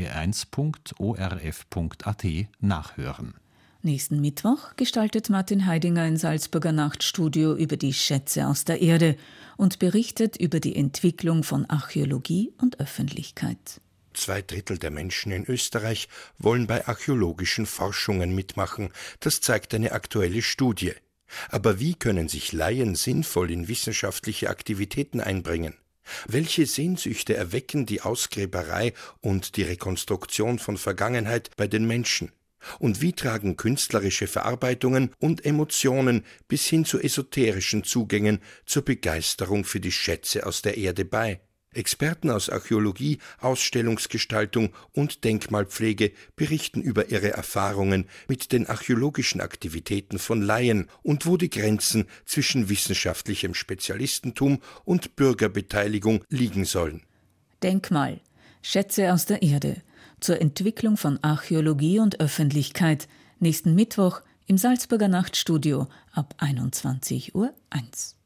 oe1.orf.at nachhören.
Nächsten Mittwoch gestaltet Martin Heidinger ein Salzburger Nachtstudio über die Schätze aus der Erde und berichtet über die Entwicklung von Archäologie und Öffentlichkeit.
2/3 der Menschen in Österreich wollen bei archäologischen Forschungen mitmachen. Das zeigt eine aktuelle Studie. Aber wie können sich Laien sinnvoll in wissenschaftliche Aktivitäten einbringen? Welche Sehnsüchte erwecken die Ausgräberei und die Rekonstruktion von Vergangenheit bei den Menschen? Und wie tragen künstlerische Verarbeitungen und Emotionen bis hin zu esoterischen Zugängen zur Begeisterung für die Schätze aus der Erde bei? Experten aus Archäologie, Ausstellungsgestaltung und Denkmalpflege berichten über ihre Erfahrungen mit den archäologischen Aktivitäten von Laien und wo die Grenzen zwischen wissenschaftlichem Spezialistentum und Bürgerbeteiligung liegen sollen.
Denkmal, Schätze aus der Erde, zur Entwicklung von Archäologie und Öffentlichkeit, nächsten Mittwoch im Salzburger Nachtstudio ab 21:01 Uhr.